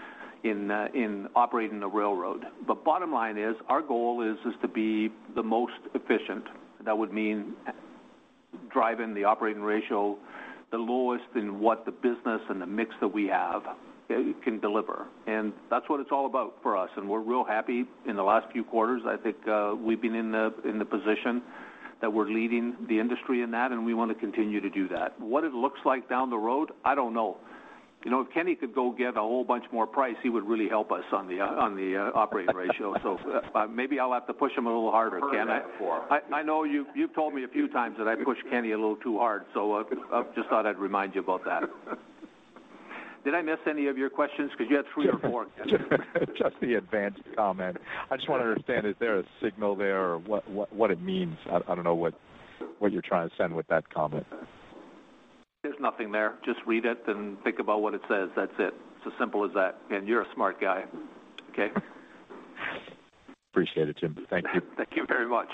in operating a railroad. But bottom line is, our goal is to be the most efficient. That would mean driving the operating ratio the lowest in what the business and the mix that we have can deliver. And that's what it's all about for us. And we're real happy in the last few quarters. I think we've been in the position that we're leading the industry in that, and we want to continue to do that. What it looks like down the road, I don't know. If Kenny could go get a whole bunch more price, he would really help us on the operating ratio. So maybe I'll have to push him a little harder, Ken. I know you've told me a few times that I push Kenny a little too hard, so I just thought I'd remind you about that. Did I miss any of your questions? Because you had 3 or 4. Just the advanced comment. I just want to understand, is there a signal there, or what it means? I don't know what you're trying to send with that comment. There's nothing there. Just read it and think about what it says. That's it. It's as simple as that. And you're a smart guy. Okay? Appreciate it, Jim. Thank you. Thank you very much.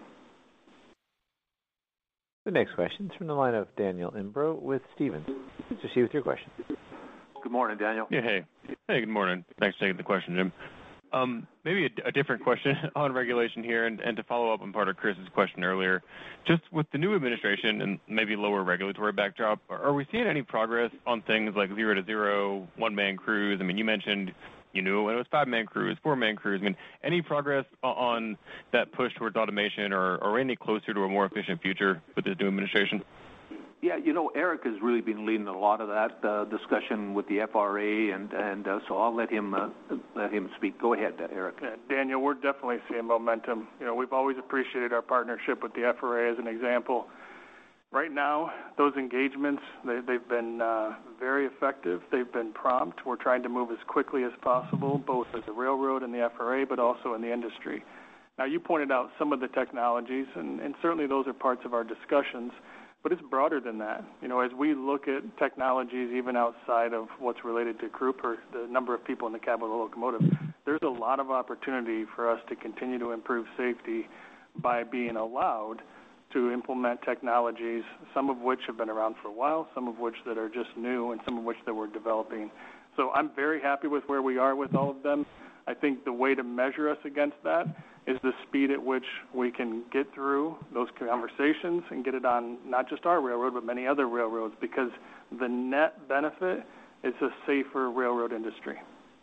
The next question is from the line of Daniel Imbro with Stephens. Please proceed with your question. Good morning, Daniel. Yeah, hey. Hey, good morning. Thanks for taking the question, Jim. Maybe a different question on regulation here, and to follow up on part of Chris's question earlier. Just with the new administration and maybe lower regulatory backdrop, are we seeing any progress on things like 0-to-0, one-man crews? I mean, you mentioned you knew when it was 5-man crews, 4-man crews. I mean, any progress on that push towards automation, or any closer to a more efficient future with this new administration? Yeah, Eric has really been leading a lot of that discussion with the FRA, and so I'll let him speak. Go ahead, Eric. Yeah, Daniel, we're definitely seeing momentum. We've always appreciated our partnership with the FRA as an example. Right now, those engagements, they've been very effective. They've been prompt. We're trying to move as quickly as possible, both as a railroad and the FRA, but also in the industry. Now, you pointed out some of the technologies, and certainly those are parts of our discussions. But it's broader than that. As we look at technologies even outside of what's related to group or the number of people in the cab of the locomotive, there's a lot of opportunity for us to continue to improve safety by being allowed to implement technologies, some of which have been around for a while, some of which that are just new, and some of which that we're developing. So I'm very happy with where we are with all of them. I think the way to measure us against that is the speed at which we can get through those conversations and get it on not just our railroad, but many other railroads, because the net benefit is a safer railroad industry.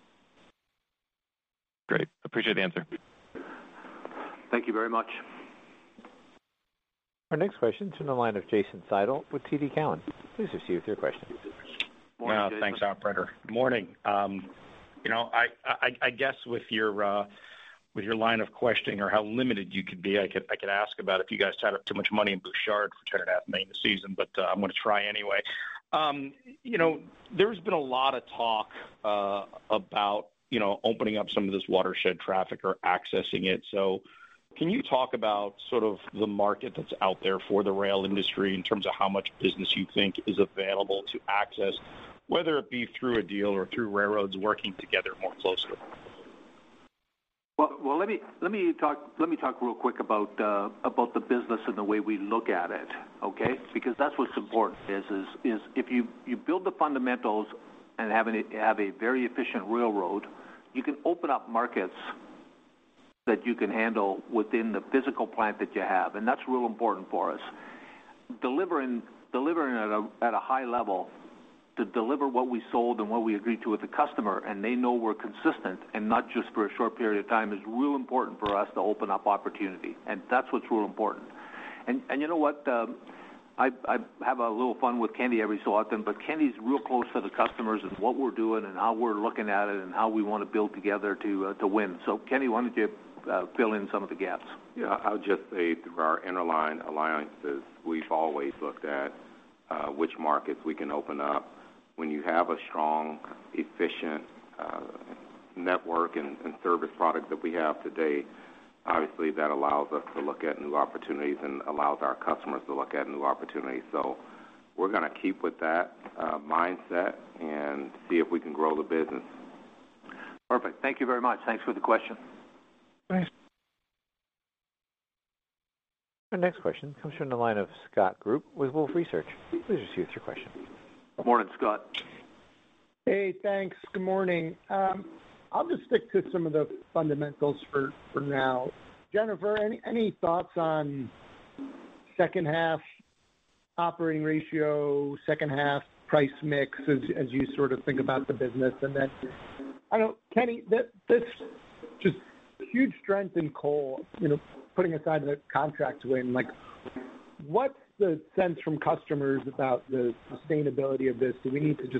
Great. Appreciate the answer. Thank you very much. Our next question is from the line of Jason Seidl with TD Cowen. Please proceed with your question. Morning, thanks, operator. Good morning. I guess with your line of questioning, or how limited you could be, I could ask about if you guys tied up too much money in Bouchard for $10.5 million this season, but I'm going to try anyway. There's been a lot of talk about opening up some of this watershed traffic or accessing it. So can you talk about sort of the market that's out there for the rail industry in terms of how much business you think is available to access, whether it be through a deal or through railroads working together more closely? Well, let me talk real quick about the business and the way we look at it, okay? Because that's what's important. Is if you build the fundamentals and have a very efficient railroad, you can open up markets that you can handle within the physical plant that you have, and that's real important for us. Delivering at a high level to deliver what we sold and what we agreed to with the customer, and they know we're consistent and not just for a short period of time, is real important for us to open up opportunity, and that's what's real important. And you know what? I have a little fun with Kenny every so often, but Kenny's real close to the customers and what we're doing and how we're looking at it and how we want to build together to win. So, Kenny, why don't you fill in some of the gaps? Yeah, I would just say through our interline alliances, we've always looked at which markets we can open up. When you have a strong, efficient network and service product that we have today, obviously that allows us to look at new opportunities and allows our customers to look at new opportunities. So we're going to keep with that mindset and see if we can grow the business. Perfect. Thank you very much. Thanks for the question. Thanks. Our next question comes from the line of Scott Group with Wolfe Research. Please proceed with your question. Good morning, Scott. Hey, thanks. Good morning. I'll just stick to some of the fundamentals for now. Jennifer, any thoughts on second half operating ratio, second half price mix as you sort of think about the business? And then, I don't know, Kenny, this just huge strength in coal, putting aside the contract win, like what's the sense from customers about the sustainability of this? Do we need to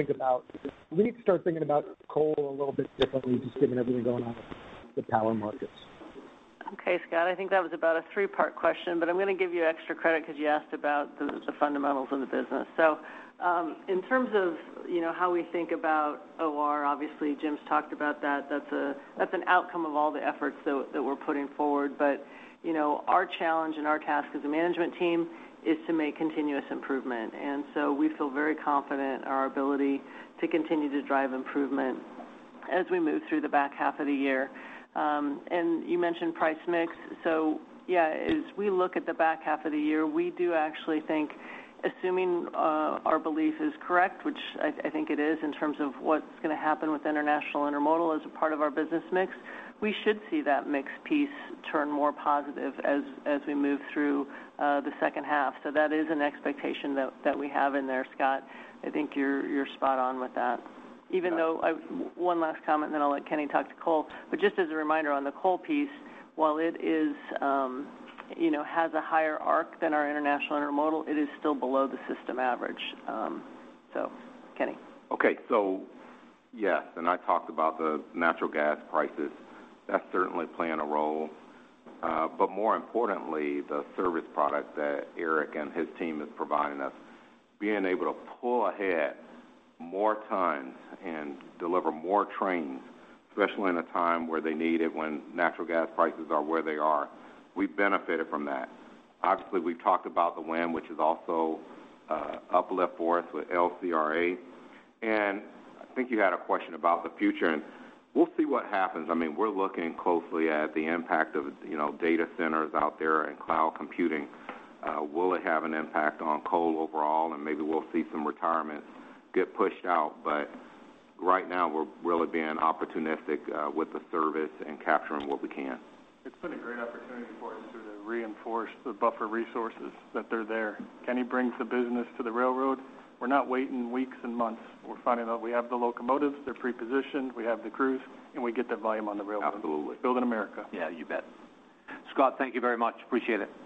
start thinking about coal a little bit differently, just given everything going on with the power markets? Okay, Scott, I think that was about a three-part question, but I'm going to give you extra credit because you asked about the fundamentals of the business. So in terms of, how we think about OR, obviously Jim's talked about that. That's an outcome of all the efforts that we're putting forward. But, our challenge and our task as a management team is to make continuous improvement. And so we feel very confident in our ability to continue to drive improvement as we move through the back half of the year. And you mentioned price mix. So, yeah, as we look at the back half of the year, we do actually think, assuming our belief is correct, which I think it is in terms of what's going to happen with international intermodal as a part of our business mix, we should see that mix piece turn more positive as we move through the second half. So that is an expectation that we have in there, Scott. I think you're spot on with that. Even though, one last comment, and then I'll let Kenny talk to coal. But just as a reminder on the coal piece, while it is, has a higher arc than our international intermodal, it is still below the system average. So, Kenny. Okay, so yes, and I talked about the natural gas prices. That's certainly playing a role. But more importantly, the service product that Eric and his team is providing us, being able to pull ahead more tons and deliver more trains, especially in a time where they need it when natural gas prices are where they are. We benefited from that. Obviously, we've talked about the win, which is also uplift for us with LCRA. And I think you had a question about the future, and we'll see what happens. I mean, we're looking closely at the impact of, data centers out there and cloud computing. Will it have an impact on coal overall? And maybe we'll see some retirements get pushed out. But right now, we're really being opportunistic with the service and capturing what we can. It's been a great opportunity for us to reinforce the buffer resources that they're there. Kenny brings the business to the railroad. We're not waiting weeks and months. We're finding out we have the locomotives, they're pre-positioned, we have the crews, and we get that volume on the railroad. Absolutely. Building America. Yeah, you bet. Scott, thank you very much. Appreciate it.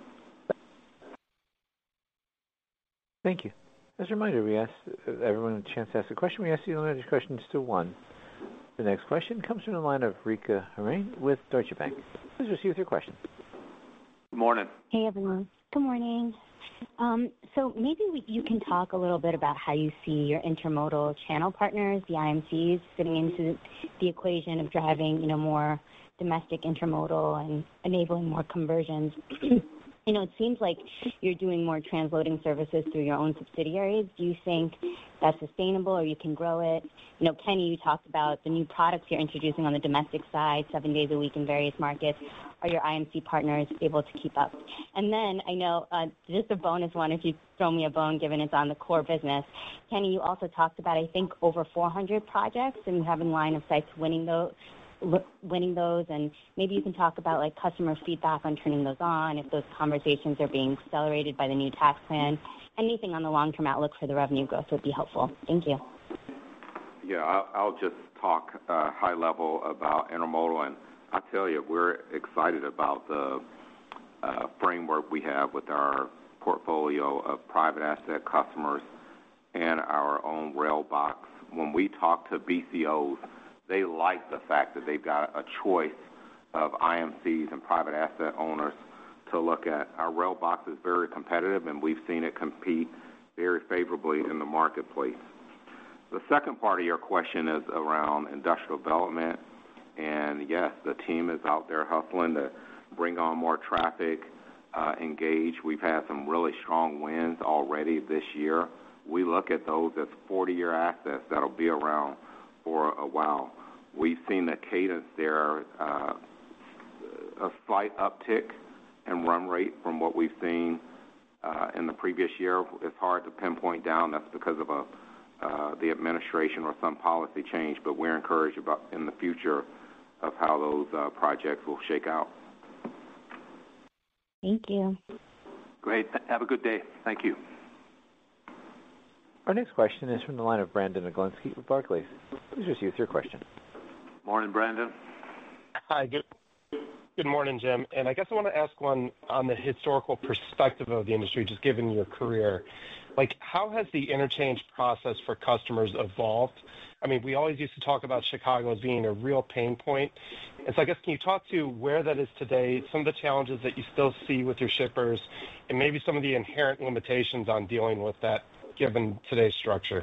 Thank you. As a reminder, we ask everyone a chance to ask a question. We ask you to limit your questions to one. The next question comes from the line of Rika Harnain with Deutsche Bank. Please proceed with your question. Good morning. Hey, everyone. Good morning. So maybe you can talk a little bit about how you see your intermodal channel partners, the IMCs, fitting into the equation of driving, more domestic intermodal and enabling more conversions. It seems like you're doing more transloading services through your own subsidiaries. Do you think that's sustainable or you can grow it? Kenny, you talked about the new products you're introducing on the domestic side, 7 days a week in various markets. Are your IMC partners able to keep up? And then I know just a bonus one, if you throw me a bone, given it's on the core business. Kenny, you also talked about, I think, over 400 projects and having line of sight to winning winning those? And maybe you can talk about like customer feedback on turning those on, if those conversations are being accelerated by the new tax plan. Anything on the long-term outlook for the revenue growth would be helpful. Thank you. Yeah, I'll just talk high level about intermodal, and I tell you, we're excited about the framework we have with our portfolio of private asset customers and our own rail box. When we talk to BCOs, they like the fact that they've got a choice of IMCs and private asset owners to look at. Our rail box is very competitive, and we've seen it compete very favorably in the marketplace. The second part of your question is around industrial development, and yes, the team is out there hustling to bring on more traffic, engage. We've had some really strong wins already this year. We look at those as 40-year assets that'll be around for a while. We've seen the cadence there, a slight uptick in run rate from what we've seen in the previous year. It's hard to pinpoint down. That's because of the administration or some policy change, but we're encouraged about in the future of how those projects will shake out. Thank you. Great. Have a good day. Thank you. Our next question is from the line of Brandon Oglenski with Barclays. Please proceed with your question. Morning, Brandon. Hi, good morning, Jim. And I guess I want to ask one on the historical perspective of the industry, just given your career. Like, how has the interchange process for customers evolved? I mean, we always used to talk about Chicago as being a real pain point. And so I guess, can you talk to where that is today, some of the challenges that you still see with your shippers, and maybe some of the inherent limitations on dealing with that, given today's structure?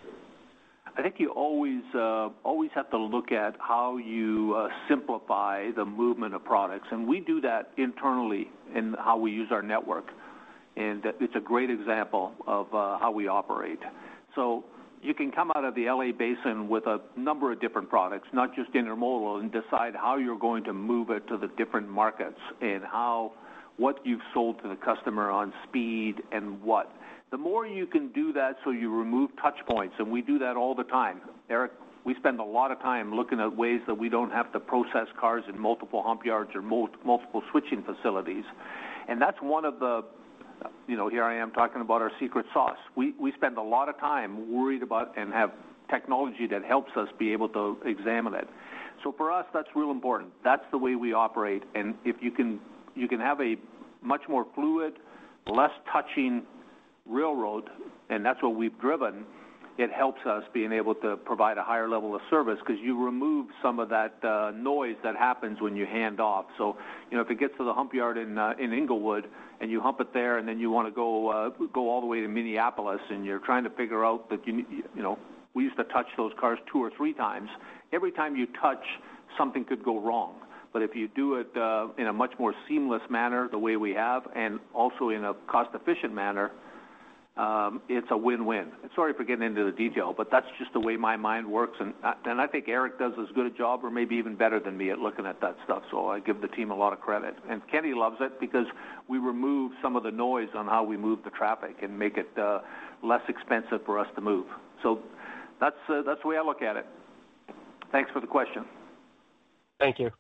I think you always have to look at how you simplify the movement of products, and we do that internally in how we use our network. And it's a great example of how we operate. So you can come out of the LA Basin with a number of different products, not just intermodal, and decide how you're going to move it to the different markets and what you've sold to the customer on speed and what. The more you can do that, so you remove touch points, and we do that all the time. Eric, we spend a lot of time looking at ways that we don't have to process cars in multiple hump yards or multiple switching facilities. And that's one of the, here I am talking about our secret sauce. We spend a lot of time worried about and have technology that helps us be able to examine it. So for us, that's real important. That's the way we operate. And if you can have a much more fluid, less touching railroad, and that's what we've driven, it helps us being able to provide a higher level of service because you remove some of that noise that happens when you hand off. So, if it gets to the hump yard in Inglewood and you hump it there, and then you want to go all the way to Minneapolis, and you're trying to figure out that we used to touch those cars 2 or 3 times. Every time you touch, something could go wrong. But if you do it in a much more seamless manner, the way we have, and also in a cost-efficient manner, it's a win-win. Sorry for getting into the detail, but that's just the way my mind works, and I think Eric does as good a job or maybe even better than me at looking at that stuff, so I give the team a lot of credit. And Kenny loves it because we remove some of the noise on how we move the traffic and make it less expensive for us to move. So that's the way I look at it. Thanks for the question. Thank you.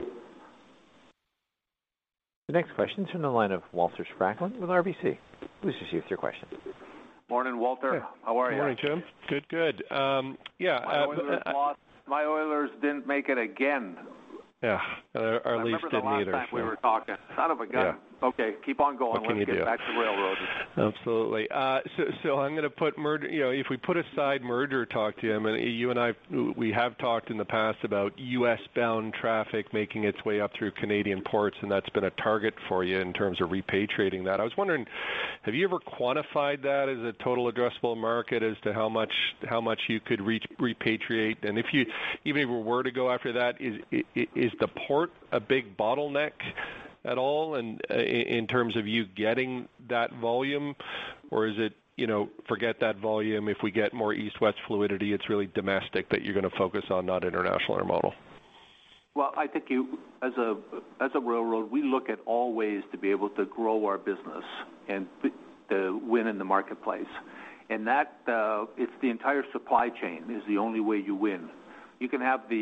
The next question is from the line of Walter Spracklin with RBC. Please proceed with your question. Morning, Walter. Hey. How are you? Morning, Jim. Good. My Oilers didn't make it again. Yeah, our Leafs didn't either. Remember the last time we were talking. Son of a gun. Yeah. Okay, keep on going. Let's get back to railroad. Absolutely. So I'm going to put merger. If we put aside merger talk, Jim, and you and I, we have talked in the past about U.S.-bound traffic making its way up through Canadian ports, and that's been a target for you in terms of repatriating that. I was wondering, have you ever quantified that as a total addressable market as to how much you could repatriate? And even if we were to go after that, is the port a big bottleneck at all, and in terms of you getting that volume, or is it, forget that volume, if we get more east-west fluidity, it's really domestic that you're going to focus on, not international intermodal? Well, I think as a railroad, we look at all ways to be able to grow our business and to win in the marketplace. And that, it's the entire supply chain is the only way you win. You can have the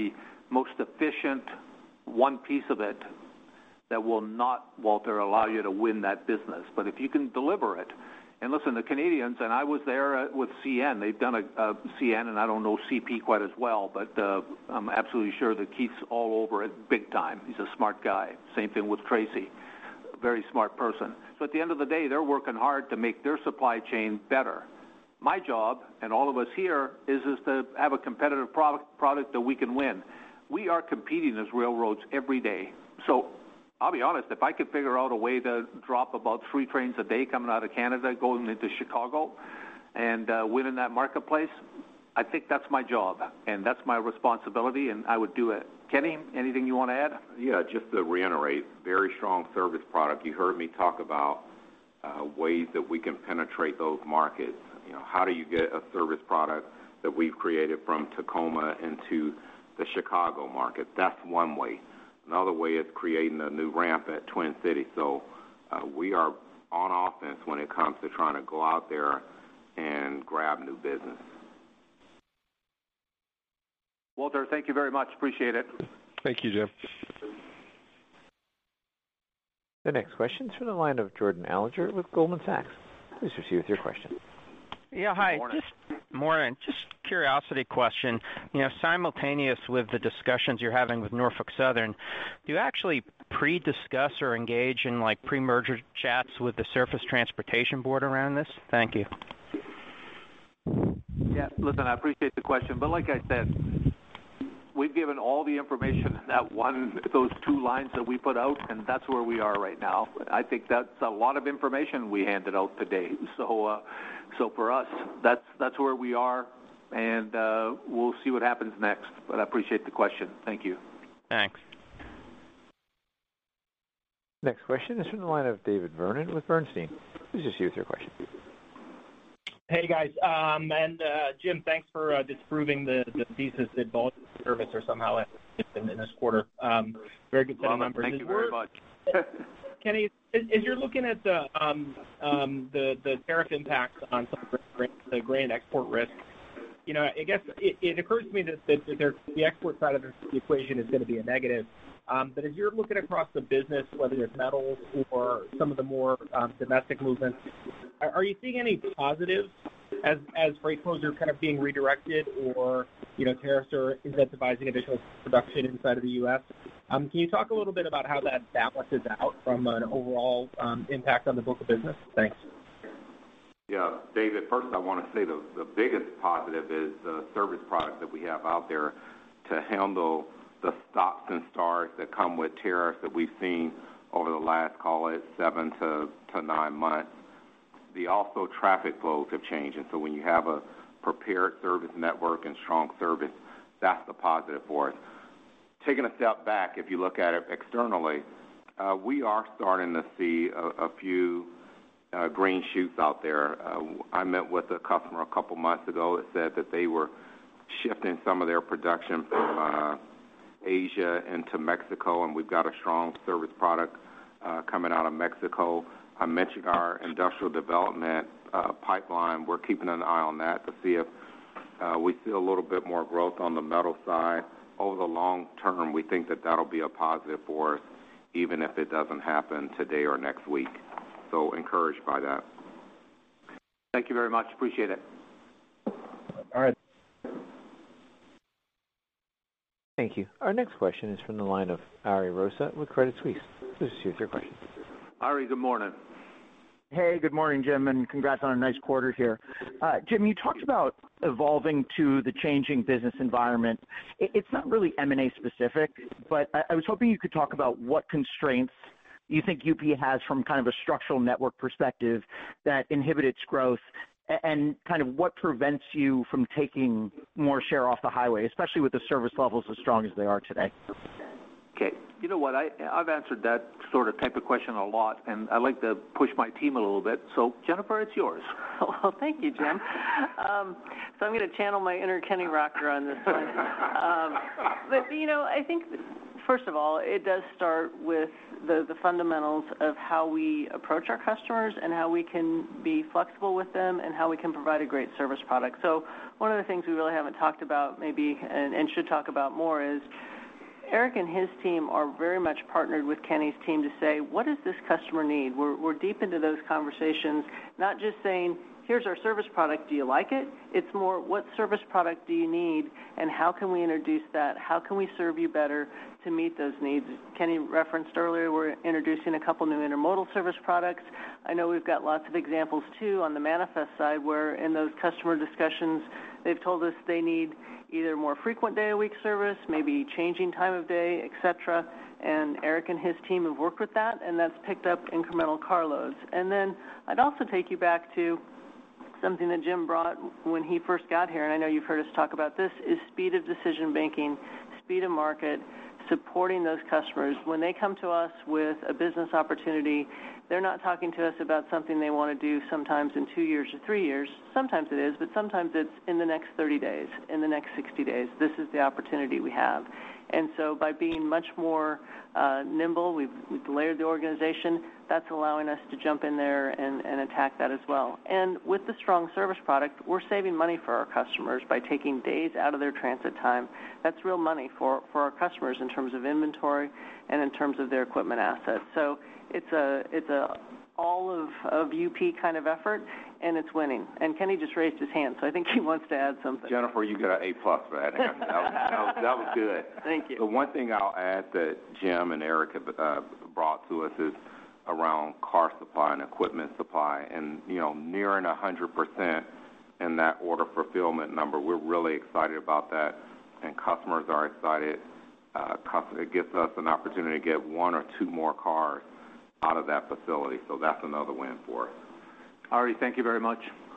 most efficient one piece of it that will not, Walter, allow you to win that business. But if you can deliver it, and listen, the Canadians, and I was there with CN. They've done a CN, and I don't know CP quite as well, but I'm absolutely sure that Keith's all over it big time. He's a smart guy. Same thing with Tracy, very smart person. So at the end of the day, they're working hard to make their supply chain better. My job, and all of us here, is to have a competitive product that we can win. We are competing as railroads every day. So I'll be honest, if I could figure out a way to drop about 3 trains a day coming out of Canada, going into Chicago, and win in that marketplace, I think that's my job, and that's my responsibility, and I would do it. Kenny, anything you want to add? Yeah, just to reiterate, very strong service product. You heard me talk about ways that we can penetrate those markets. You know, how do you get a service product that we've created from Tacoma into the Chicago market? That's one way. Another way is creating a new ramp at Twin Cities. So we are on offense when it comes to trying to go out there and grab new business. Walter, thank you very much. Appreciate it. Thank you, Jim. The next question is from the line of Jordan Alliger with Goldman Sachs. Please proceed with your question. Yeah, hi. Morning. Morning. Just curiosity question. You know, simultaneous with the discussions you're having with Norfolk Southern, do you actually pre-discuss or engage in like pre-merger chats with the Surface Transportation Board around this? Thank you. Yeah, listen, I appreciate the question, but like I said, we've given all the information in those 2 lines that we put out, and that's where we are right now. I think that's a lot of information we handed out today. So for us, that's where we are, and we'll see what happens next. But I appreciate the question. Thank you. Thanks. Next question is from the line of David Vernon with Bernstein. Please proceed with your question. Hey guys, and Jim, thanks for disproving the thesis that volume service are somehow in this quarter. Very good set of numbers. Thank you very much. Kenny, as you're looking at the tariff impacts on some of the grain export risk, you know, I guess it occurs to me that the export side of the equation is going to be a negative. But as you're looking across the business, whether it's metals or some of the more domestic movements, are you seeing any positives as freight flows are kind of being redirected, or you know, tariffs are incentivizing additional production inside of the U.S.? Can you talk a little bit about how that balances out from an overall impact on the book of business? Thanks. Yeah, David, first I want to say the biggest positive is the service product that we have out there to handle the stops and starts that come with tariffs that we've seen over the last, call it, 7 to 9 months. Also traffic flows have changed, and so when you have a prepared service network and strong service, that's the positive for us. Taking a step back, if you look at it externally, we are starting to see a few green shoots out there. I met with a customer a couple months ago that said that they were shifting some of their production from Asia into Mexico, and we've got a strong service product coming out of Mexico. I mentioned our industrial development pipeline. We're keeping an eye on that to see if we see a little bit more growth on the metal side. Over the long term, we think that that'll be a positive for us, even if it doesn't happen today or next week. So encouraged by that. Thank you very much. Appreciate it. All right. Thank you. Our next question is from the line of Ari Rosa with Credit Suisse. Please proceed with your question. Ari, good morning. Hey, good morning, Jim, and congrats on a nice quarter here. Jim, you talked about evolving to the changing business environment. It's not really M&A specific, but I was hoping you could talk about what constraints you think UP has from kind of a structural network perspective that inhibit its growth, and kind of what prevents you from taking more share off the highway, especially with the service levels as strong as they are today. Okay. You know what? I've answered that sort of type of question a lot, and I like to push my team a little bit. So, Jennifer, it's yours. Well, thank you, Jim. So I'm going to channel my inner Kenny Rocker on this one. But, you know, I think, first of all, it does start with the fundamentals of how we approach our customers and how we can be flexible with them and how we can provide a great service product. So one of the things we really haven't talked about maybe and should talk about more is Eric and his team are very much partnered with Kenny's team to say, what does this customer need? We're deep into those conversations, not just saying, here's our service product, do you like it? It's more, what service product do you need, and how can we introduce that? How can we serve you better to meet those needs? Kenny referenced earlier, we're introducing a couple new intermodal service products. I know we've got lots of examples, too, on the manifest side, where in those customer discussions, they've told us they need either more frequent day-a-week service, maybe changing time of day, et cetera. And Eric and his team have worked with that, and that's picked up incremental carloads. And then I'd also take you back to something that Jim brought when he first got here, and I know you've heard us talk about this, is speed of decision making, speed of market, supporting those customers. When they come to us with a business opportunity, they're not talking to us about something they want to do sometimes in 2 years or 3 years. Sometimes it is, but sometimes it's in the next 30 days, in the next 60 days. This is the opportunity we have. And so by being much more nimble, we've layered the organization, that's allowing us to jump in there and attack that as well. And with the strong service product, we're saving money for our customers by taking days out of their transit time. That's real money for our customers in terms of inventory and in terms of their equipment assets. So it's a all of UP kind of effort, and it's winning. And Kenny just raised his hand, so I think he wants to add something. Jennifer, you got an A+ for that. That was good. Thank you. The one thing I'll add that Jim and Eric have brought to us is around car supply and equipment supply, and nearing 100% in that order fulfillment number. We're really excited about that, and customers are excited. It gives us an opportunity to get 1 or 2 more cars out of that facility, so that's another win for us. Ari, thank you very much.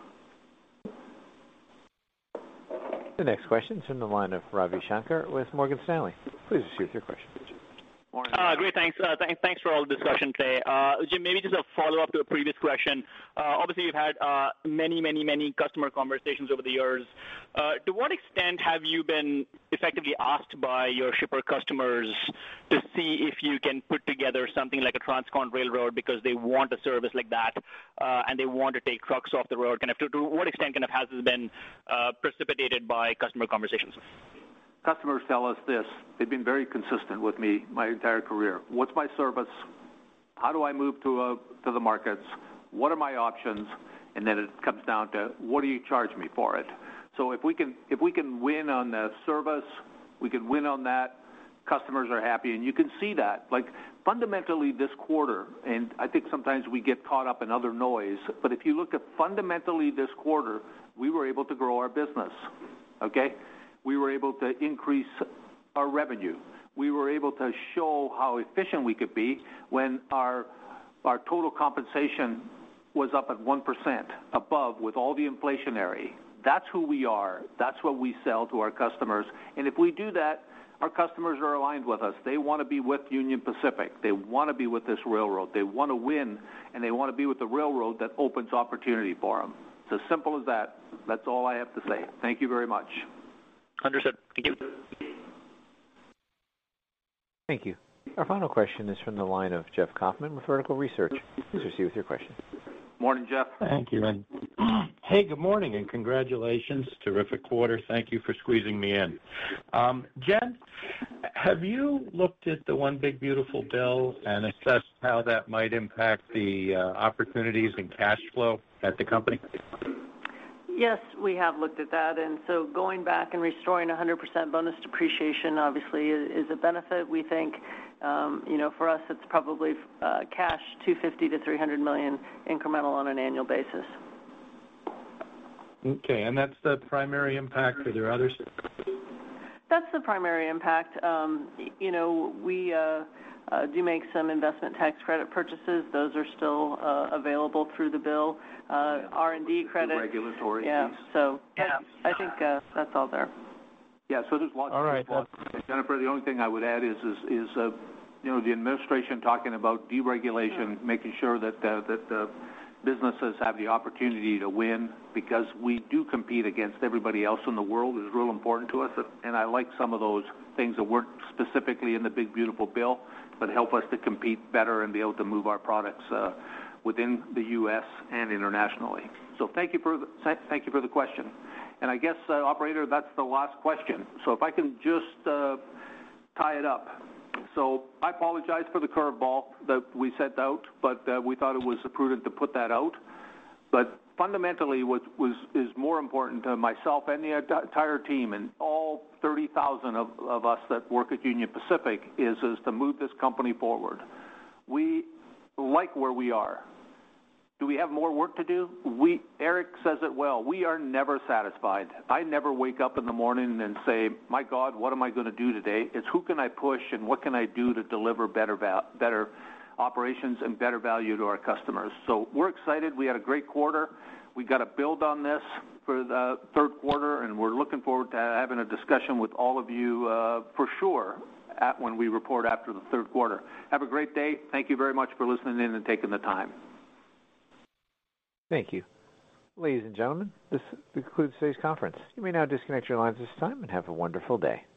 The next question is from the line of Ravi Shankar with Morgan Stanley. Please proceed with your question. Great, thanks. Thanks for all the discussion today. Jim, maybe just a follow-up to a previous question. Obviously, you've had many customer conversations over the years. To what extent have you been effectively asked by your shipper customers to see if you can put together something like a Transcon Railroad because they want a service like that and they want to take trucks off the road? To what extent has this been precipitated by customer conversations? Customers tell us this. They've been very consistent with me my entire career. What's my service? How do I move to the markets? What are my options? And then it comes down to, what do you charge me for it? So if we can win on the service, we can win on that, customers are happy, and you can see that. Like fundamentally this quarter, and I think sometimes we get caught up in other noise, but if you look at fundamentally this quarter, we were able to grow our business, okay? We were able to increase our revenue. We were able to show how efficient we could be when our total compensation was up at 1% above with all the inflationary. That's who we are. That's what we sell to our customers. And if we do that, our customers are aligned with us. They want to be with Union Pacific. They want to be with this railroad. They want to win, and they want to be with the railroad that opens opportunity for them. It's as simple as that. That's all I have to say. Thank you very much. Understood. Thank you. Thank you. Our final question is from the line of Jeff Kauffman with Vertical Research. Please proceed with your question. Morning, Jeff. Thank you. And hey, good morning and congratulations. Terrific quarter. Thank you for squeezing me in. Jen, have you looked at the One Big Beautiful Bill and assessed how that might impact the opportunities and cash flow at the company? Yes, we have looked at that, and so going back and restoring 100% bonus depreciation obviously is a benefit. We think, for us, it's probably cash $250 to $300 million incremental on an annual basis. Okay, and that's the primary impact. Are there others? That's the primary impact. We do make some investment tax credit purchases. Those are still available through the bill. R&D credit. The regulatory piece. So I think that's all there. Yeah, so there's lots. All right. Jennifer, the only thing I would add is the administration talking about deregulation, making sure that the businesses have the opportunity to win because we do compete against everybody else in the world is real important to us. And I like some of those things that weren't specifically in the Big Beautiful Bill, but help us to compete better and be able to move our products within the U.S. and internationally. So thank you for the question. And I guess, operator, that's the last question. So if I can just tie it up. So I apologize for the curveball that we sent out, but we thought it was prudent to put that out. But fundamentally, what is more important to myself and the entire team and all 30,000 of us that work at Union Pacific is to move this company forward. We like where we are. Do we have more work to do? Eric says it well. We are never satisfied. I never wake up in the morning and say, my God, what am I going to do today? It's who can I push and what can I do to deliver better operations and better value to our customers. So we're excited. We had a great quarter. We got to build on this for the third quarter, and we're looking forward to having a discussion with all of you for sure when we report after the third quarter. Have a great day. Thank you very much for listening in and taking the time. Thank you. Ladies and gentlemen, this concludes today's conference. You may now disconnect your lines at this time and have a wonderful day.